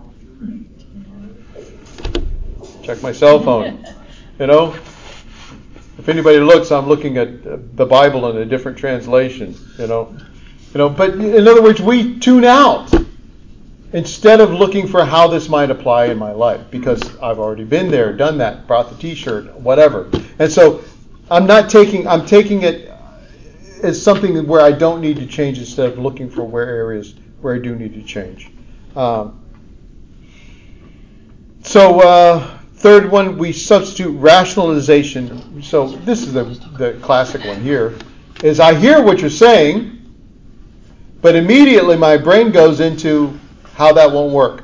Speaker 1: Check my cell phone. You know, if anybody looks, I'm looking at the Bible in a different translation. You know. You know, but in other words, we tune out instead of looking for how this might apply in my life, because I've already been there, done that, brought the T-shirt, whatever. And so I'm not taking, I'm taking it as something where I don't need to change instead of looking for where areas where I do need to change. Um, so uh, third one, we substitute rationalization. So this is the, the classic one here, is I hear what you're saying, but immediately my brain goes into how that won't work.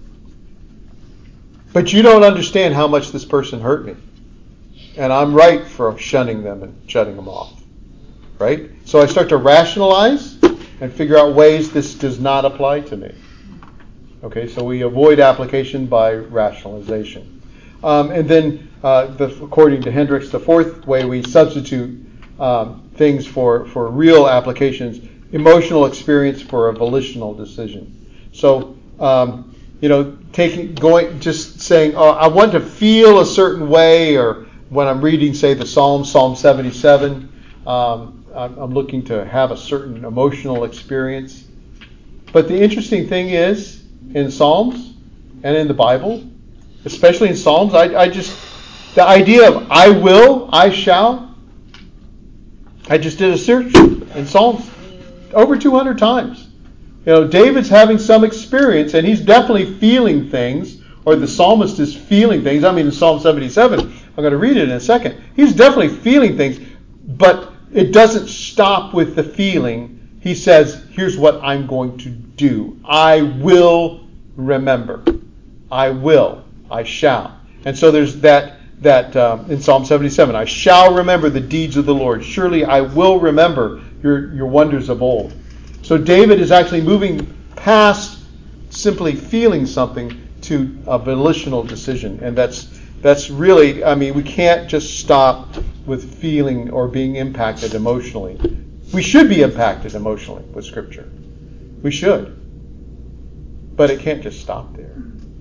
Speaker 1: But you don't understand how much this person hurt me. And I'm right for shunning them and shutting them off. Right? So I start to rationalize and figure out ways this does not apply to me. Okay, so we avoid application by rationalization. Um, and then, uh, the, according to Hendricks, the fourth way we substitute um, things for, for real applications, emotional experience for a volitional decision. So, um, you know, taking, going, just saying, oh, I want to feel a certain way, or when I'm reading, say, the Psalm, Psalm seventy-seven, um, I'm, I'm looking to have a certain emotional experience. But the interesting thing is, in Psalms and in the Bible, especially in Psalms, I, I just, the idea of I will, I shall, I just did a search in Psalms over two hundred times. You know, David's having some experience, and he's definitely feeling things, or the psalmist is feeling things. I mean, in Psalm seventy-seven, I'm going to read it in a second. He's definitely feeling things, but it doesn't stop with the feeling. He says, here's what I'm going to do. I will remember. I will. I shall. And so there's that, that um, in Psalm seventy-seven, I shall remember the deeds of the Lord. Surely I will remember your, your wonders of old. So David is actually moving past simply feeling something to a volitional decision. And that's that's really, I mean, we can't just stop with feeling or being impacted emotionally. We should be impacted emotionally with Scripture. We should. But it can't just stop there.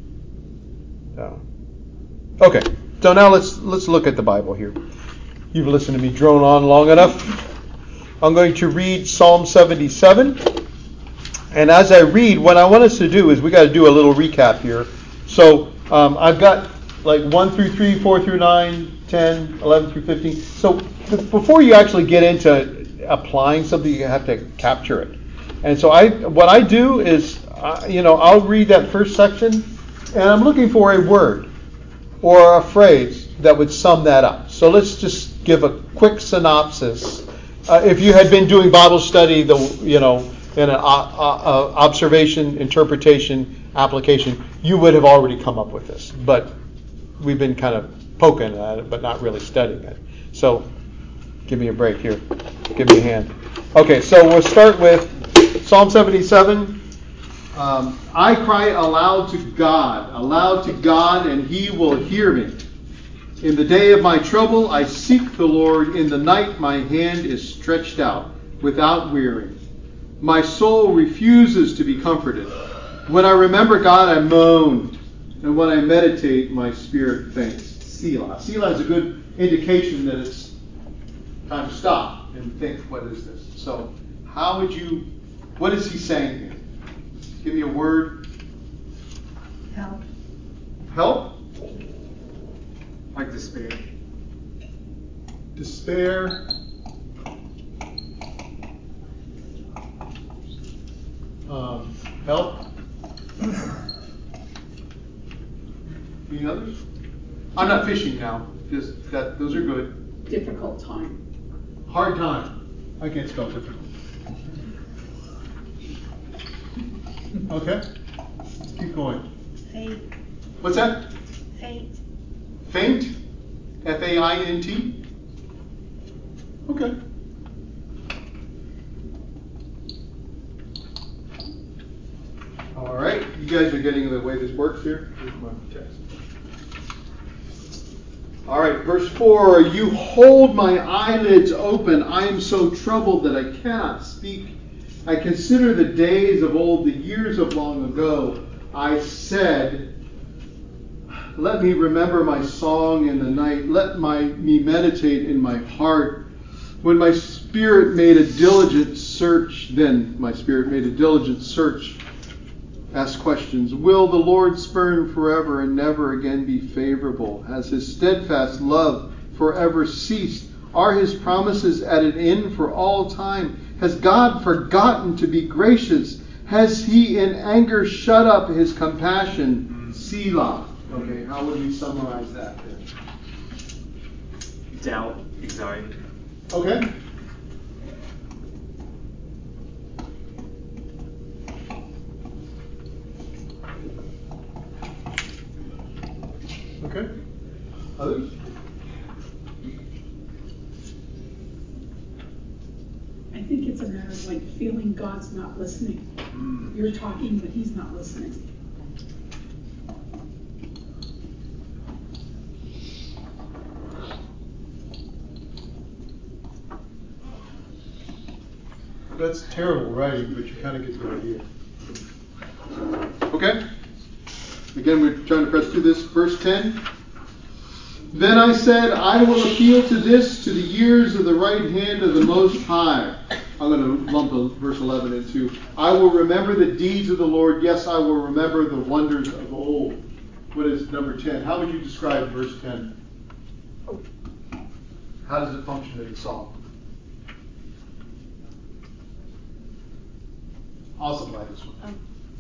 Speaker 1: So. Okay, so now let's let's look at the Bible here. You've listened to me drone on long enough. I'm going to read Psalm seventy-seven. And as I read, what I want us to do is we got to do a little recap here. So um, I've got like one through three, four through nine, ten, eleven through fifteen. So before you actually get into applying something, you have to capture it. And so I, what I do is, uh, you know, I'll read that first section, and I'm looking for a word or a phrase that would sum that up. So let's just give a quick synopsis. Uh, if you had been doing Bible study, the you know, in an uh, uh, observation, interpretation, application, you would have already come up with this. But we've been kind of poking at it, but not really studying it. So give me a break here. Give me a hand. Okay, so we'll start with Psalm seventy-seven. Um, I cry aloud to God, aloud to God, and He will hear me. In the day of my trouble, I seek the Lord. In the night, my hand is stretched out without weary. My soul refuses to be comforted. When I remember God, I moan. And when I meditate, my spirit faints. Selah. Selah is a good indication that it's time to stop and think, what is this? So, how would you, what is he saying here? Give me a word.
Speaker 3: Help.
Speaker 1: Help?
Speaker 10: Like despair.
Speaker 1: Despair. Um, help. Any others? I'm not fishing now. Just that those are good.
Speaker 8: Difficult time.
Speaker 1: Hard time. I can't spell difficult. Okay. Let's keep going.
Speaker 3: Fate.
Speaker 1: What's that?
Speaker 3: Fate.
Speaker 1: Faint? F A I N T? Okay. All right. You guys are getting the way this works here. Here's my text. All right. Verse four. You hold my eyelids open. I am so troubled that I cannot speak. I consider the days of old, the years of long ago. I said, let me remember my song in the night. Let my me meditate in my heart. When my spirit made a diligent search, then my spirit made a diligent search. Ask questions. Will the Lord spurn forever and never again be favorable? Has his steadfast love forever ceased? Are his promises at an end for all time? Has God forgotten to be gracious? Has he in anger shut up his compassion? Selah.
Speaker 5: Okay, how would we summarize that then?
Speaker 10: Doubt, anxiety.
Speaker 5: Okay. Okay. Others?
Speaker 8: I think it's a matter of like feeling God's not listening. Mm. You're talking, but He's not listening.
Speaker 1: That's terrible writing, but you kind of get the idea. Okay? Again, we're trying to press through this. Verse ten. Then I said, I will appeal to this, to the years of the right hand of the Most High. I'm going to lump verse eleven into. I will remember the deeds of the Lord. Yes, I will remember the wonders of old. What is number ten? How would you describe verse ten? How does it function in the psalm? I'll supply this one.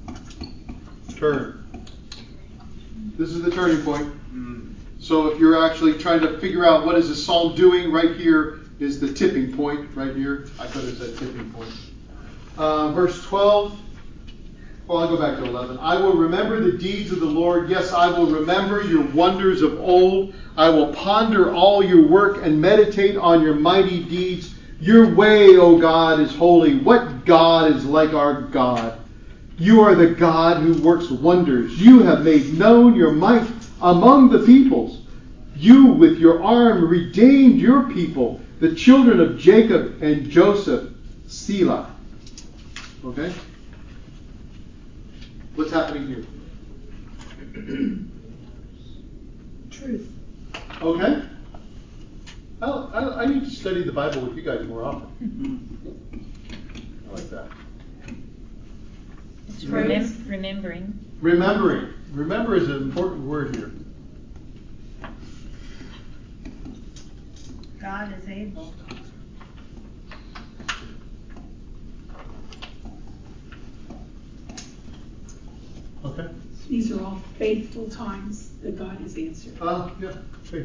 Speaker 1: Turn. This is the turning point. So if you're actually trying to figure out what is the psalm doing, right here is the tipping point. Right here, I put it as a tipping point. Uh, verse twelve. Well, I'll go back to eleven. I will remember the deeds of the Lord. Yes, I will remember your wonders of old. I will ponder all your work and meditate on your mighty deeds. Your way, O God, is holy. What God is like our God? You are the God who works wonders. You have made known your might among the peoples. You with your arm redeemed your people, the children of Jacob and Joseph. Selah. Okay? What's happening here?
Speaker 8: Truth.
Speaker 1: Okay. I, I, I need to study the Bible with you guys more often. I like that.
Speaker 4: It's remem- remembering.
Speaker 1: Remembering. Remember is an important word here.
Speaker 3: God is able.
Speaker 1: Okay.
Speaker 8: These are all faithful times that God has answered.
Speaker 1: Ah, uh, yeah, faith.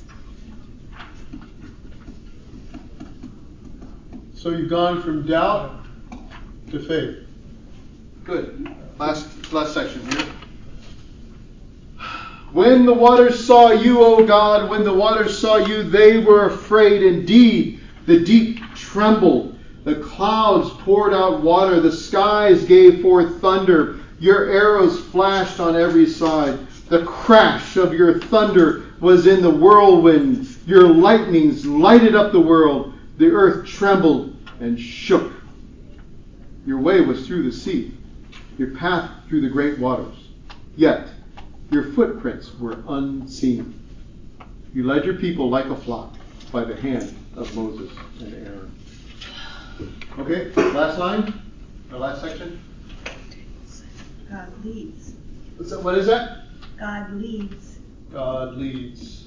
Speaker 1: So you've gone from doubt to faith. Good. Last last section here. When the waters saw you, O God, when the waters saw you, they were afraid indeed. The deep trembled. The clouds poured out water. The skies gave forth thunder. Your arrows flashed on every side. The crash of your thunder was in the whirlwind. Your lightnings lighted up the world. The earth trembled and shook. Your way was through the sea, your path through the great waters. Yet your footprints were unseen. You led your people like a flock by the hand of Moses and Aaron. Okay, last line, or last section.
Speaker 3: God leads.
Speaker 1: What's that, what is that?
Speaker 3: God leads.
Speaker 1: God leads.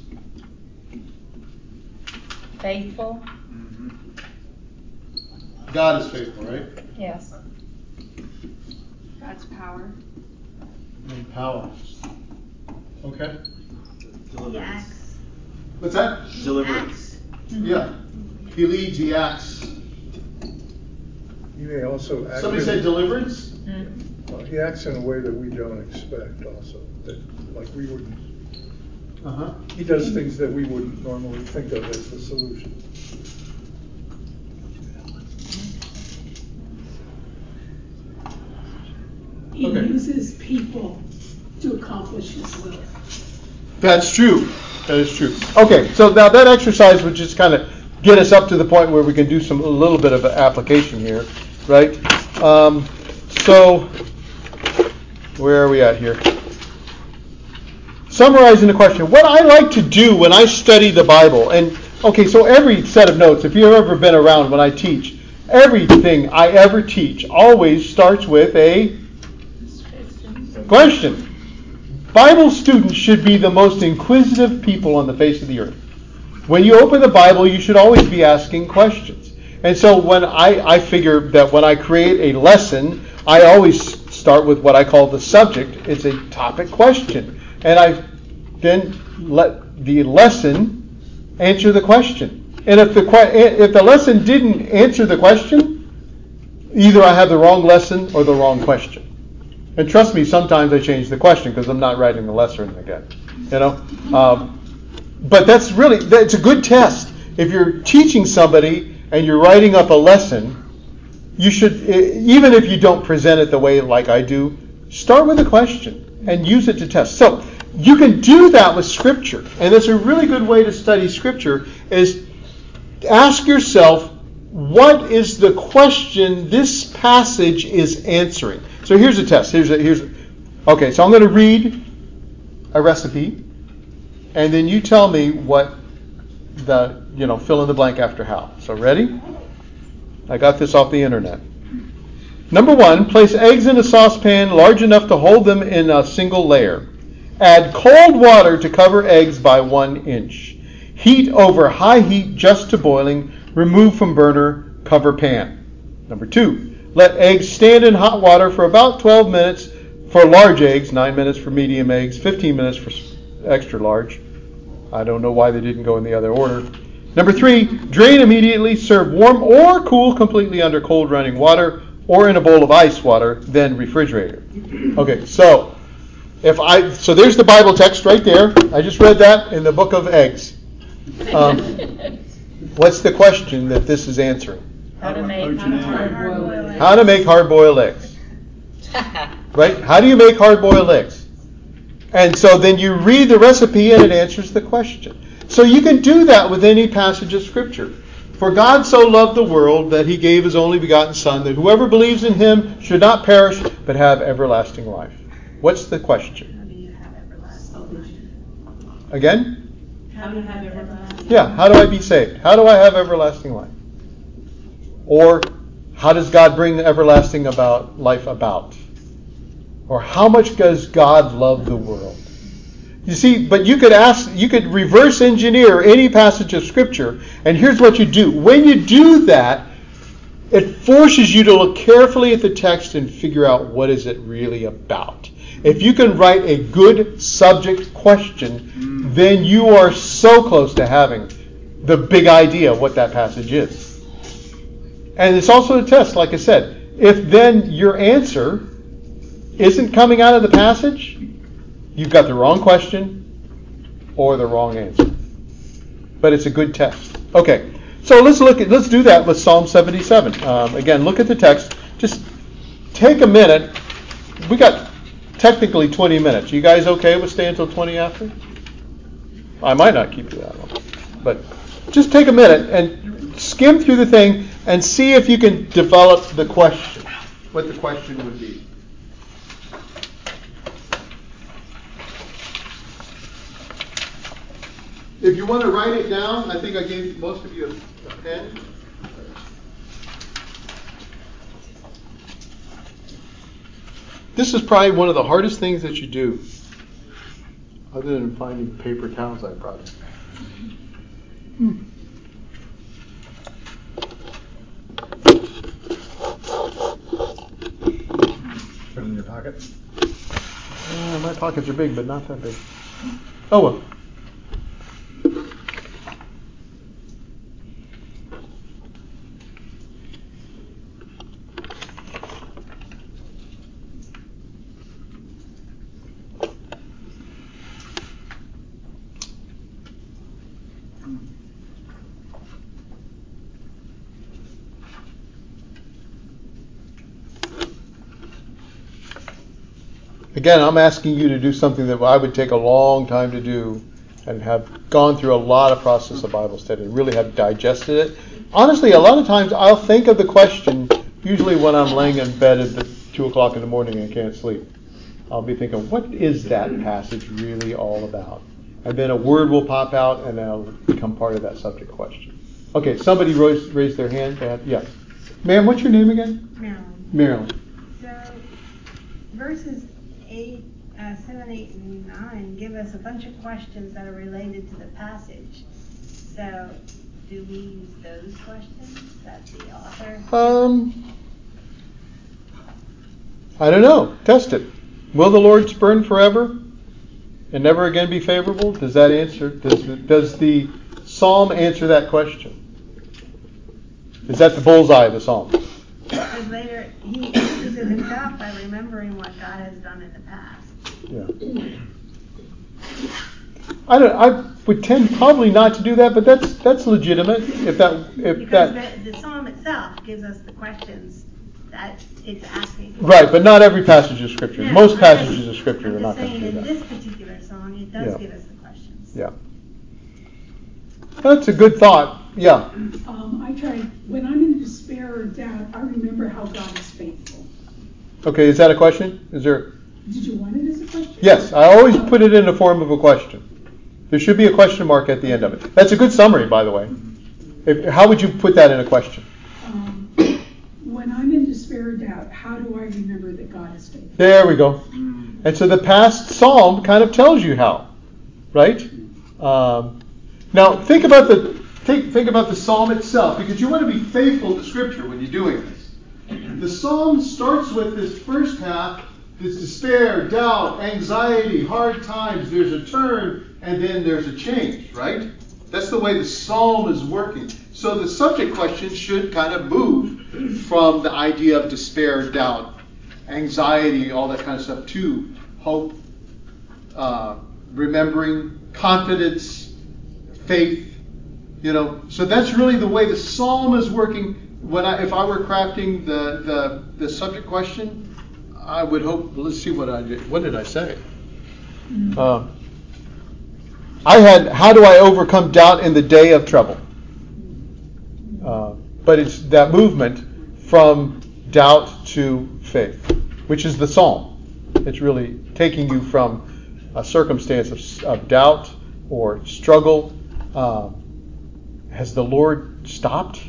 Speaker 4: Faithful.
Speaker 1: Mm-hmm. God is faithful, right?
Speaker 4: Yes.
Speaker 3: God's power.
Speaker 1: And power. Okay.
Speaker 3: He acts.
Speaker 1: What's that?
Speaker 10: Deliverance.
Speaker 3: Mm-hmm.
Speaker 1: Yeah. He leads, he acts.
Speaker 2: He may also act.
Speaker 1: Somebody
Speaker 2: in,
Speaker 1: said deliverance?
Speaker 4: Mm.
Speaker 2: uh, he acts in a way that we don't expect also. That, like we wouldn't.
Speaker 1: Uh-huh.
Speaker 2: He does things that we wouldn't normally think of as the solution.
Speaker 8: He
Speaker 1: Okay.
Speaker 8: uses people to accomplish His will.
Speaker 1: That's true. That is true. Okay, so now that exercise would just kind of get us up to the point where we can do some a little bit of application here, right? Um, so, where are we at here? Summarizing the question. What I like to do when I study the Bible, and okay, so every set of notes, if you've ever been around when I teach, everything I ever teach always starts with a question. Bible students should be the most inquisitive people on the face of the earth. When you open the Bible, you should always be asking questions. And so when I, I figure that when I create a lesson, I always start with what I call the subject. It's a topic question. and I then let the lesson answer the question. And if the if the lesson didn't answer the question, either I have the wrong lesson or the wrong question. And trust me, sometimes I change the question because I'm not writing the lesson again. You know, um, but that's really that's a good test. If you're teaching somebody and you're writing up a lesson, you should, even if you don't present it the way like I do, start with a question and use it to test. So you can do that with Scripture, and that's a really good way to study Scripture. Is ask yourself, what is the question this passage is answering? So here's a test. Here's a, here's a, okay. So I'm going to read a recipe, and then you tell me what the you know fill in the blank after how. So ready? I got this off the internet. Number one, place eggs in a saucepan large enough to hold them in a single layer. Add cold water to cover eggs by one inch. Heat over high heat just to boiling. Remove from burner. Cover pan. Number two, let eggs stand in hot water for about twelve minutes for large eggs, nine minutes for medium eggs, fifteen minutes for extra large. I don't know why they didn't go in the other order. Number three, drain immediately. Serve warm or cool completely under cold running water or in a bowl of ice water, then refrigerator. Okay, so if I so there's the Bible text right there. I just read that in the book of eggs. Um, what's the question that this is answering?
Speaker 4: How to make hard-boiled eggs.
Speaker 1: How to make hard-boiled eggs. Right? How do you make hard-boiled eggs? And so then you read the recipe and it answers the question. So you can do that with any passage of Scripture. For God so loved the world that he gave his only begotten Son, that whoever believes in him should not perish but have everlasting life. What's the question?
Speaker 3: How do you have everlasting life?
Speaker 1: Again?
Speaker 8: How do you have everlasting?
Speaker 1: Yeah, how do I be saved? How do I have everlasting life? Or how does God bring everlasting about life about? Or how much does God love the world? You see, but you could ask, you could reverse engineer any passage of Scripture, and here's what you do. When you do that, it forces you to look carefully at the text and figure out what is it really about. If you can write a good subject question, then you are so close to having the big idea of what that passage is. And it's also a test, like I said. If then your answer isn't coming out of the passage, you've got the wrong question or the wrong answer. But it's a good test. Okay, so let's look at let's do that with Psalm seventy-seven. Um, again, look at the text. Just take a minute. We got technically twenty minutes. You guys okay with staying until twenty after? I might not keep you that long, but just take a minute and skim through the thing and see if you can develop the question. What the question would be. If you want to write it down, I think I gave most of you a, a pen. This is probably one of the hardest things that you do, other than finding paper towels I brought. Hmm.
Speaker 5: Put it in your pocket.
Speaker 1: Uh, my pockets are big, but not that big. Oh well. Again, I'm asking you to do something that I would take a long time to do and have gone through a lot of process of Bible study and really have digested it. Honestly, a lot of times I'll think of the question, usually when I'm laying in bed at the two o'clock in the morning and can't sleep. I'll be thinking, what is that passage really all about? And then a word will pop out and that'll become part of that subject question. Okay, somebody raised, raised their hand. Yes. Ma'am, what's your name again?
Speaker 3: Marilyn.
Speaker 1: Marilyn.
Speaker 3: So, verses eight, uh, seven, eight, and nine give us a bunch of questions that are related to the passage. So, do we use those questions that the author?
Speaker 1: Um, I don't know. Test it. Will the Lord spurn forever? and never again be favorable? Does that answer, does the, does the psalm answer that question? Is that the bullseye of the psalm?
Speaker 3: Because later he answers it himself by remembering what God has done in the past.
Speaker 1: Yeah. I don't. I would tend probably not to do that, but that's that's legitimate. If that if
Speaker 3: because
Speaker 1: that
Speaker 3: the, the psalm itself gives us the questions that it's asking.
Speaker 1: Right, but not every passage of Scripture.
Speaker 3: No,
Speaker 1: Most
Speaker 3: I'm
Speaker 1: passages
Speaker 3: just,
Speaker 1: of Scripture
Speaker 3: I'm
Speaker 1: are not
Speaker 3: just
Speaker 1: going to
Speaker 3: saying
Speaker 1: do
Speaker 3: in
Speaker 1: that.
Speaker 3: this particular song, it does
Speaker 1: Yeah.
Speaker 3: give us the questions.
Speaker 1: Yeah. That's a good thought. Yeah.
Speaker 8: Um, I try, when I'm in despair or doubt, I remember how God is faithful.
Speaker 1: Okay, is that a question? Is there?
Speaker 8: Did you want it as a question?
Speaker 1: Yes, I always put it in the form of a question. There should be a question mark at the end of it. That's a good summary, by the way. If, how would you put that in a question?
Speaker 8: Um, when I'm in despair or doubt, how do I remember that God is faithful?
Speaker 1: There we go. And so the past psalm kind of tells you how, right? Um, now think about the think, think about the psalm itself, because you want to be faithful to Scripture when you're doing this. The psalm starts with this first half, this despair, doubt, anxiety, hard times. There's a turn, and then there's a change, right? That's the way the psalm is working. So the subject question should kind of move from the idea of despair, doubt, anxiety, all that kind of stuff, to hope, uh, remembering, confidence, faith. You know, so that's really the way the psalm is working. When I, if I were crafting the, the, the subject question, I would hope. Let's see what I did. What did I say? Uh, I had, how do I overcome doubt in the day of trouble? Uh, but it's that movement from doubt to faith, which is the psalm. It's really taking you from a circumstance of, of doubt or struggle. Um, has the Lord stopped?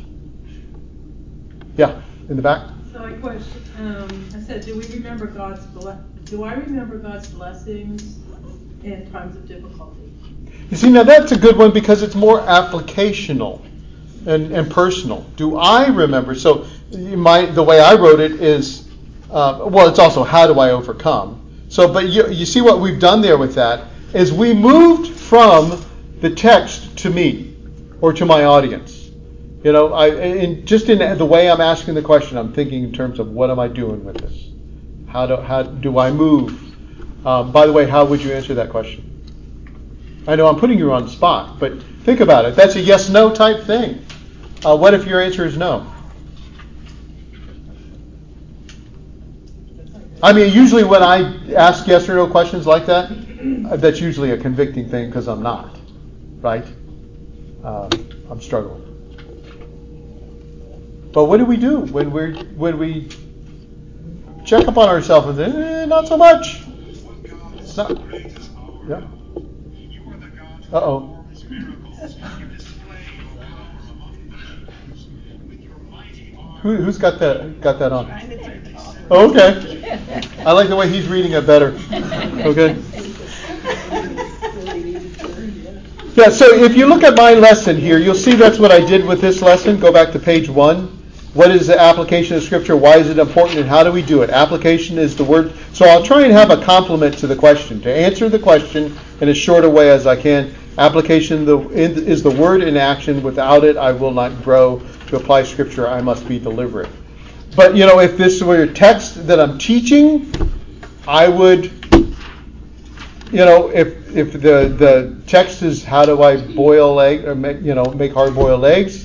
Speaker 1: Yeah, in the back.
Speaker 11: So I question. Um, I said, do we remember God's ble- Do I remember God's blessings in times of difficulty?
Speaker 1: You see, now that's a good one because it's more applicational and, and personal. Do I remember? So my the way I wrote it is, uh, well, it's also how do I overcome? So, but you, you see what we've done there with that is we moved from the text to me or to my audience. You know, I in, just in the way I'm asking the question, I'm thinking in terms of what am I doing with this? How do how do I move? Um, by the way, how would you answer that question? I know I'm putting you on the spot, but think about it. That's a yes-no type thing. Uh, what if your answer is no? I mean, usually when I ask yes or no questions like that, uh, that's usually a convicting thing because I'm not, right? Um, I'm struggling. But what do we do when we when we check up on ourselves and say, eh, not so much? It's not. Yeah. Uh oh. Who, who's got that got that on? Oh, okay. I like the way he's reading it better. Okay. Yeah, so if you look at my lesson here, you'll see that's what I did with this lesson. Go back to page one. What is the application of Scripture? Why is it important? And how do we do it? Application is the word. So I'll try and have a complement to the question. To answer the question in as short a way as I can. Application is the word in action. Without it, I will not grow. To apply Scripture, I must be deliberate. But, you know, if this were a text that I'm teaching, I would, you know, if if the, the text is how do I boil egg or make, you know, make hard boiled eggs,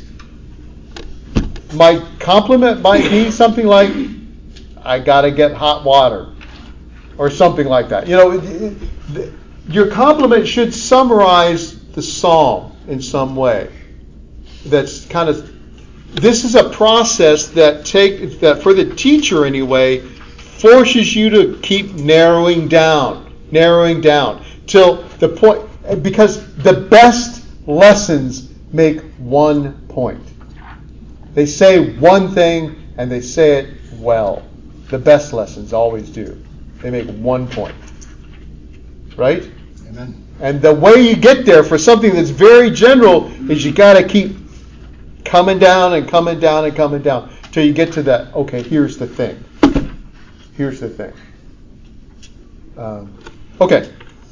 Speaker 1: my compliment might be something like, I got to get hot water, or something like that. You know, your compliment should summarize the psalm in some way. That's kind of, this is a process that take that for the teacher anyway forces you to keep narrowing down, narrowing down till the point, because the best lessons make one point. They say one thing and they say it well. The best lessons always do. They make one point. Right?
Speaker 5: Amen.
Speaker 1: And the way you get there for something that's very general is you got to keep coming down and coming down and coming down till you get to that, okay, here's the thing. Here's the thing. Um, okay.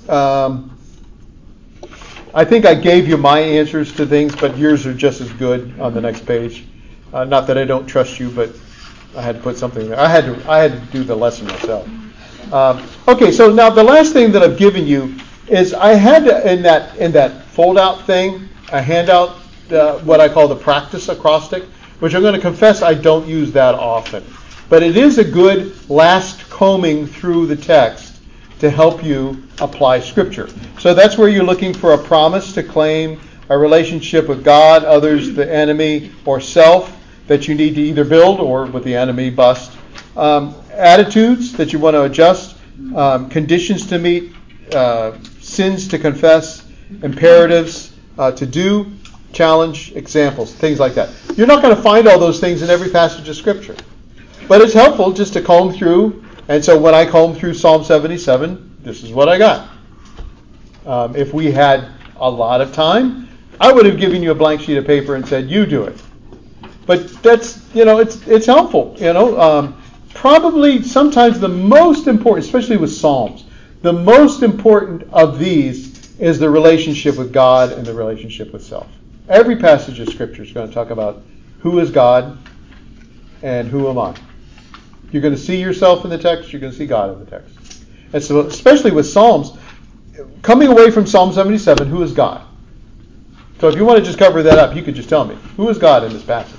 Speaker 1: Um, I think I gave you my answers to things, but yours are just as good on the next page. Uh, not that I don't trust you, but I had to put something there. I had to I had to do the lesson myself. Um, okay, so now the last thing that I've given you is I had to, in that in that fold-out thing, a handout, uh, what I call the practice acrostic, which I'm going to confess I don't use that often. But it is a good last combing through the text to help you apply Scripture. So that's where you're looking for a promise to claim, a relationship with God, others, the enemy, or self that you need to either build or with the enemy bust. Um, attitudes that you want to adjust, um, conditions to meet, uh, sins to confess, imperatives uh, to do, challenge, examples, things like that. You're not going to find all those things in every passage of Scripture. But it's helpful just to comb through. And so when I comb through Psalm seventy-seven, this is what I got. Um, if we had a lot of time, I would have given you a blank sheet of paper and said, you do it. But that's, you know, it's it's helpful. You know, um, probably sometimes the most important, especially with Psalms, the most important of these is the relationship with God and the relationship with self. Every passage of Scripture is going to talk about who is God and who am I. You're going to see yourself in the text, you're going to see God in the text. And so, especially with Psalms, coming away from Psalm seventy-seven, who is God? So if you want to just cover that up, you could just tell me, who is God in this passage?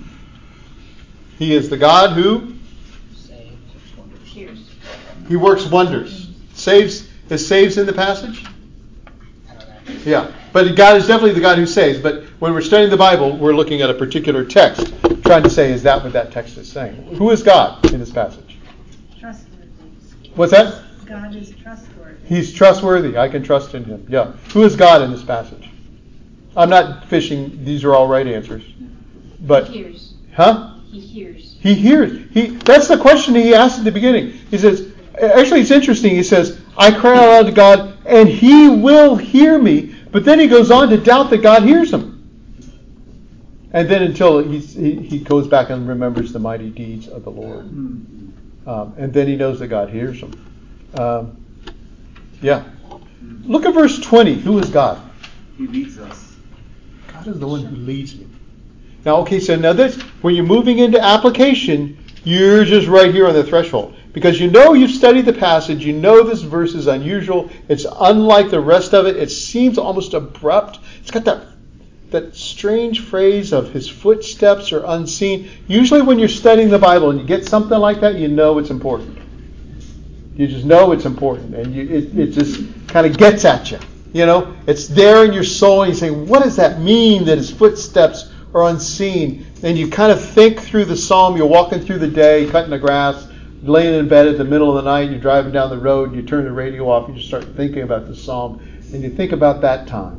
Speaker 1: He is the God who?
Speaker 4: Saves.
Speaker 1: He works wonders. Saves, is saves in the passage? Yeah, but God is definitely the God who saves. But when we're studying the Bible, we're looking at a particular text, trying to say, is that what that text is saying? Who is God in this passage?
Speaker 3: Trustworthy.
Speaker 1: What's that?
Speaker 3: God is trustworthy.
Speaker 1: He's trustworthy. I can trust in him. Yeah. Who is God in this passage? I'm not fishing. These are all right answers. But
Speaker 4: He hears.
Speaker 1: Huh?
Speaker 4: He hears.
Speaker 1: He hears. He. That's the question he asked at the beginning. He says, actually it's interesting. He says, I cry out loud to God and he will hear me. But then he goes on to doubt that God hears him. And then until he's, he, he goes back and remembers the mighty deeds of the Lord. Um, and then he knows that God hears him. Um, yeah. Look at verse twenty. Who is God?
Speaker 10: He leads us.
Speaker 1: God is the one who leads me. Now, okay, so now this, when you're moving into application, you're just right here on the threshold. Because you know you've studied the passage, you know this verse is unusual, it's unlike the rest of it, it seems almost abrupt. It's got that that strange phrase of his footsteps are unseen. Usually when you're studying the Bible and you get something like that, you know it's important. You just know it's important, and you, it, it just kind of gets at you. You know, it's there in your soul, and you say, what does that mean that his footsteps are unseen? And you kind of think through the psalm. You're walking through the day, cutting the grass, laying in bed at the middle of the night, you're driving down the road, and you turn the radio off, and you start thinking about the psalm, and you think about that time.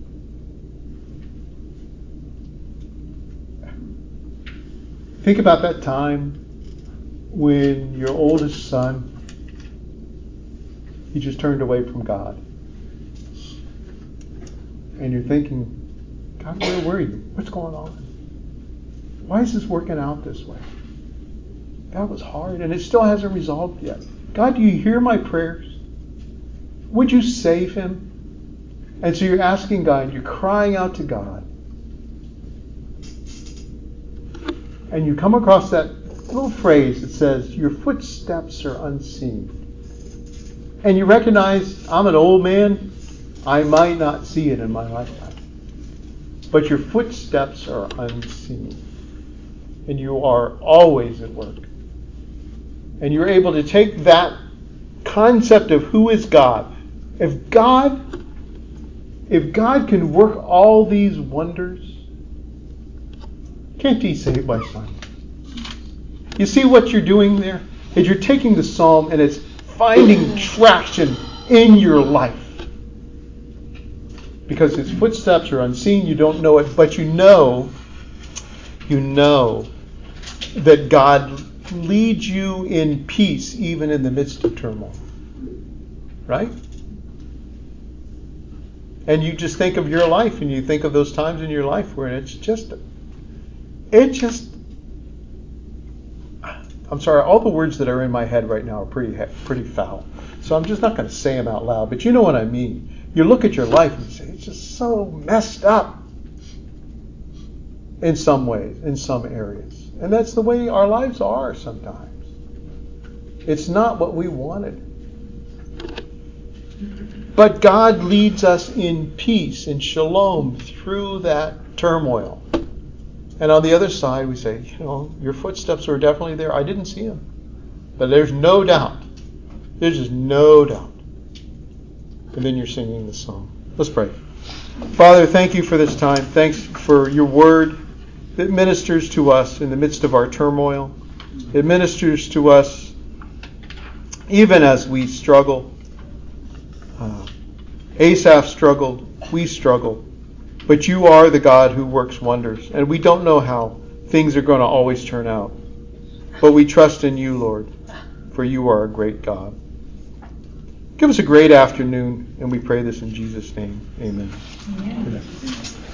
Speaker 1: Think about that time when your oldest son, he just turned away from God. And you're thinking, God, where were you? What's going on? Why is this working out this way? That was hard, and it still hasn't resolved yet. God, do you hear my prayers? Would you save him? And so you're asking God, you're crying out to God. And you come across that little phrase that says, your footsteps are unseen. And you recognize, I'm an old man. I might not see it in my lifetime. But your footsteps are unseen. And you are always at work. And you're able to take that concept of who is God. If God, if God can work all these wonders, can't he save my son? You see what you're doing there? Is you're taking the psalm and it's finding traction in your life. Because his footsteps are unseen, you don't know it, but you know, you know that God leads you in peace even in the midst of turmoil. Right? And you just think of your life and you think of those times in your life where it's just, it just, I'm sorry, all the words that are in my head right now are pretty pretty foul. So I'm just not going to say them out loud, but you know what I mean. You look at your life and you say, it's just so messed up in some ways, in some areas. And that's the way our lives are sometimes. It's not what we wanted. But God leads us in peace, in shalom, through that turmoil. And on the other side, we say, you know, your footsteps were definitely there. I didn't see them. But there's no doubt. There's just no doubt. And then you're singing the song. Let's pray. Father, thank you for this time. Thanks for your word that ministers to us in the midst of our turmoil. It ministers to us even as we struggle. Uh, Asaph struggled. We struggle. But you are the God who works wonders. And we don't know how things are going to always turn out. But we trust in you, Lord, for you are a great God. Give us a great afternoon, and we pray this in Jesus' name. Amen.
Speaker 11: Amen.
Speaker 1: Amen.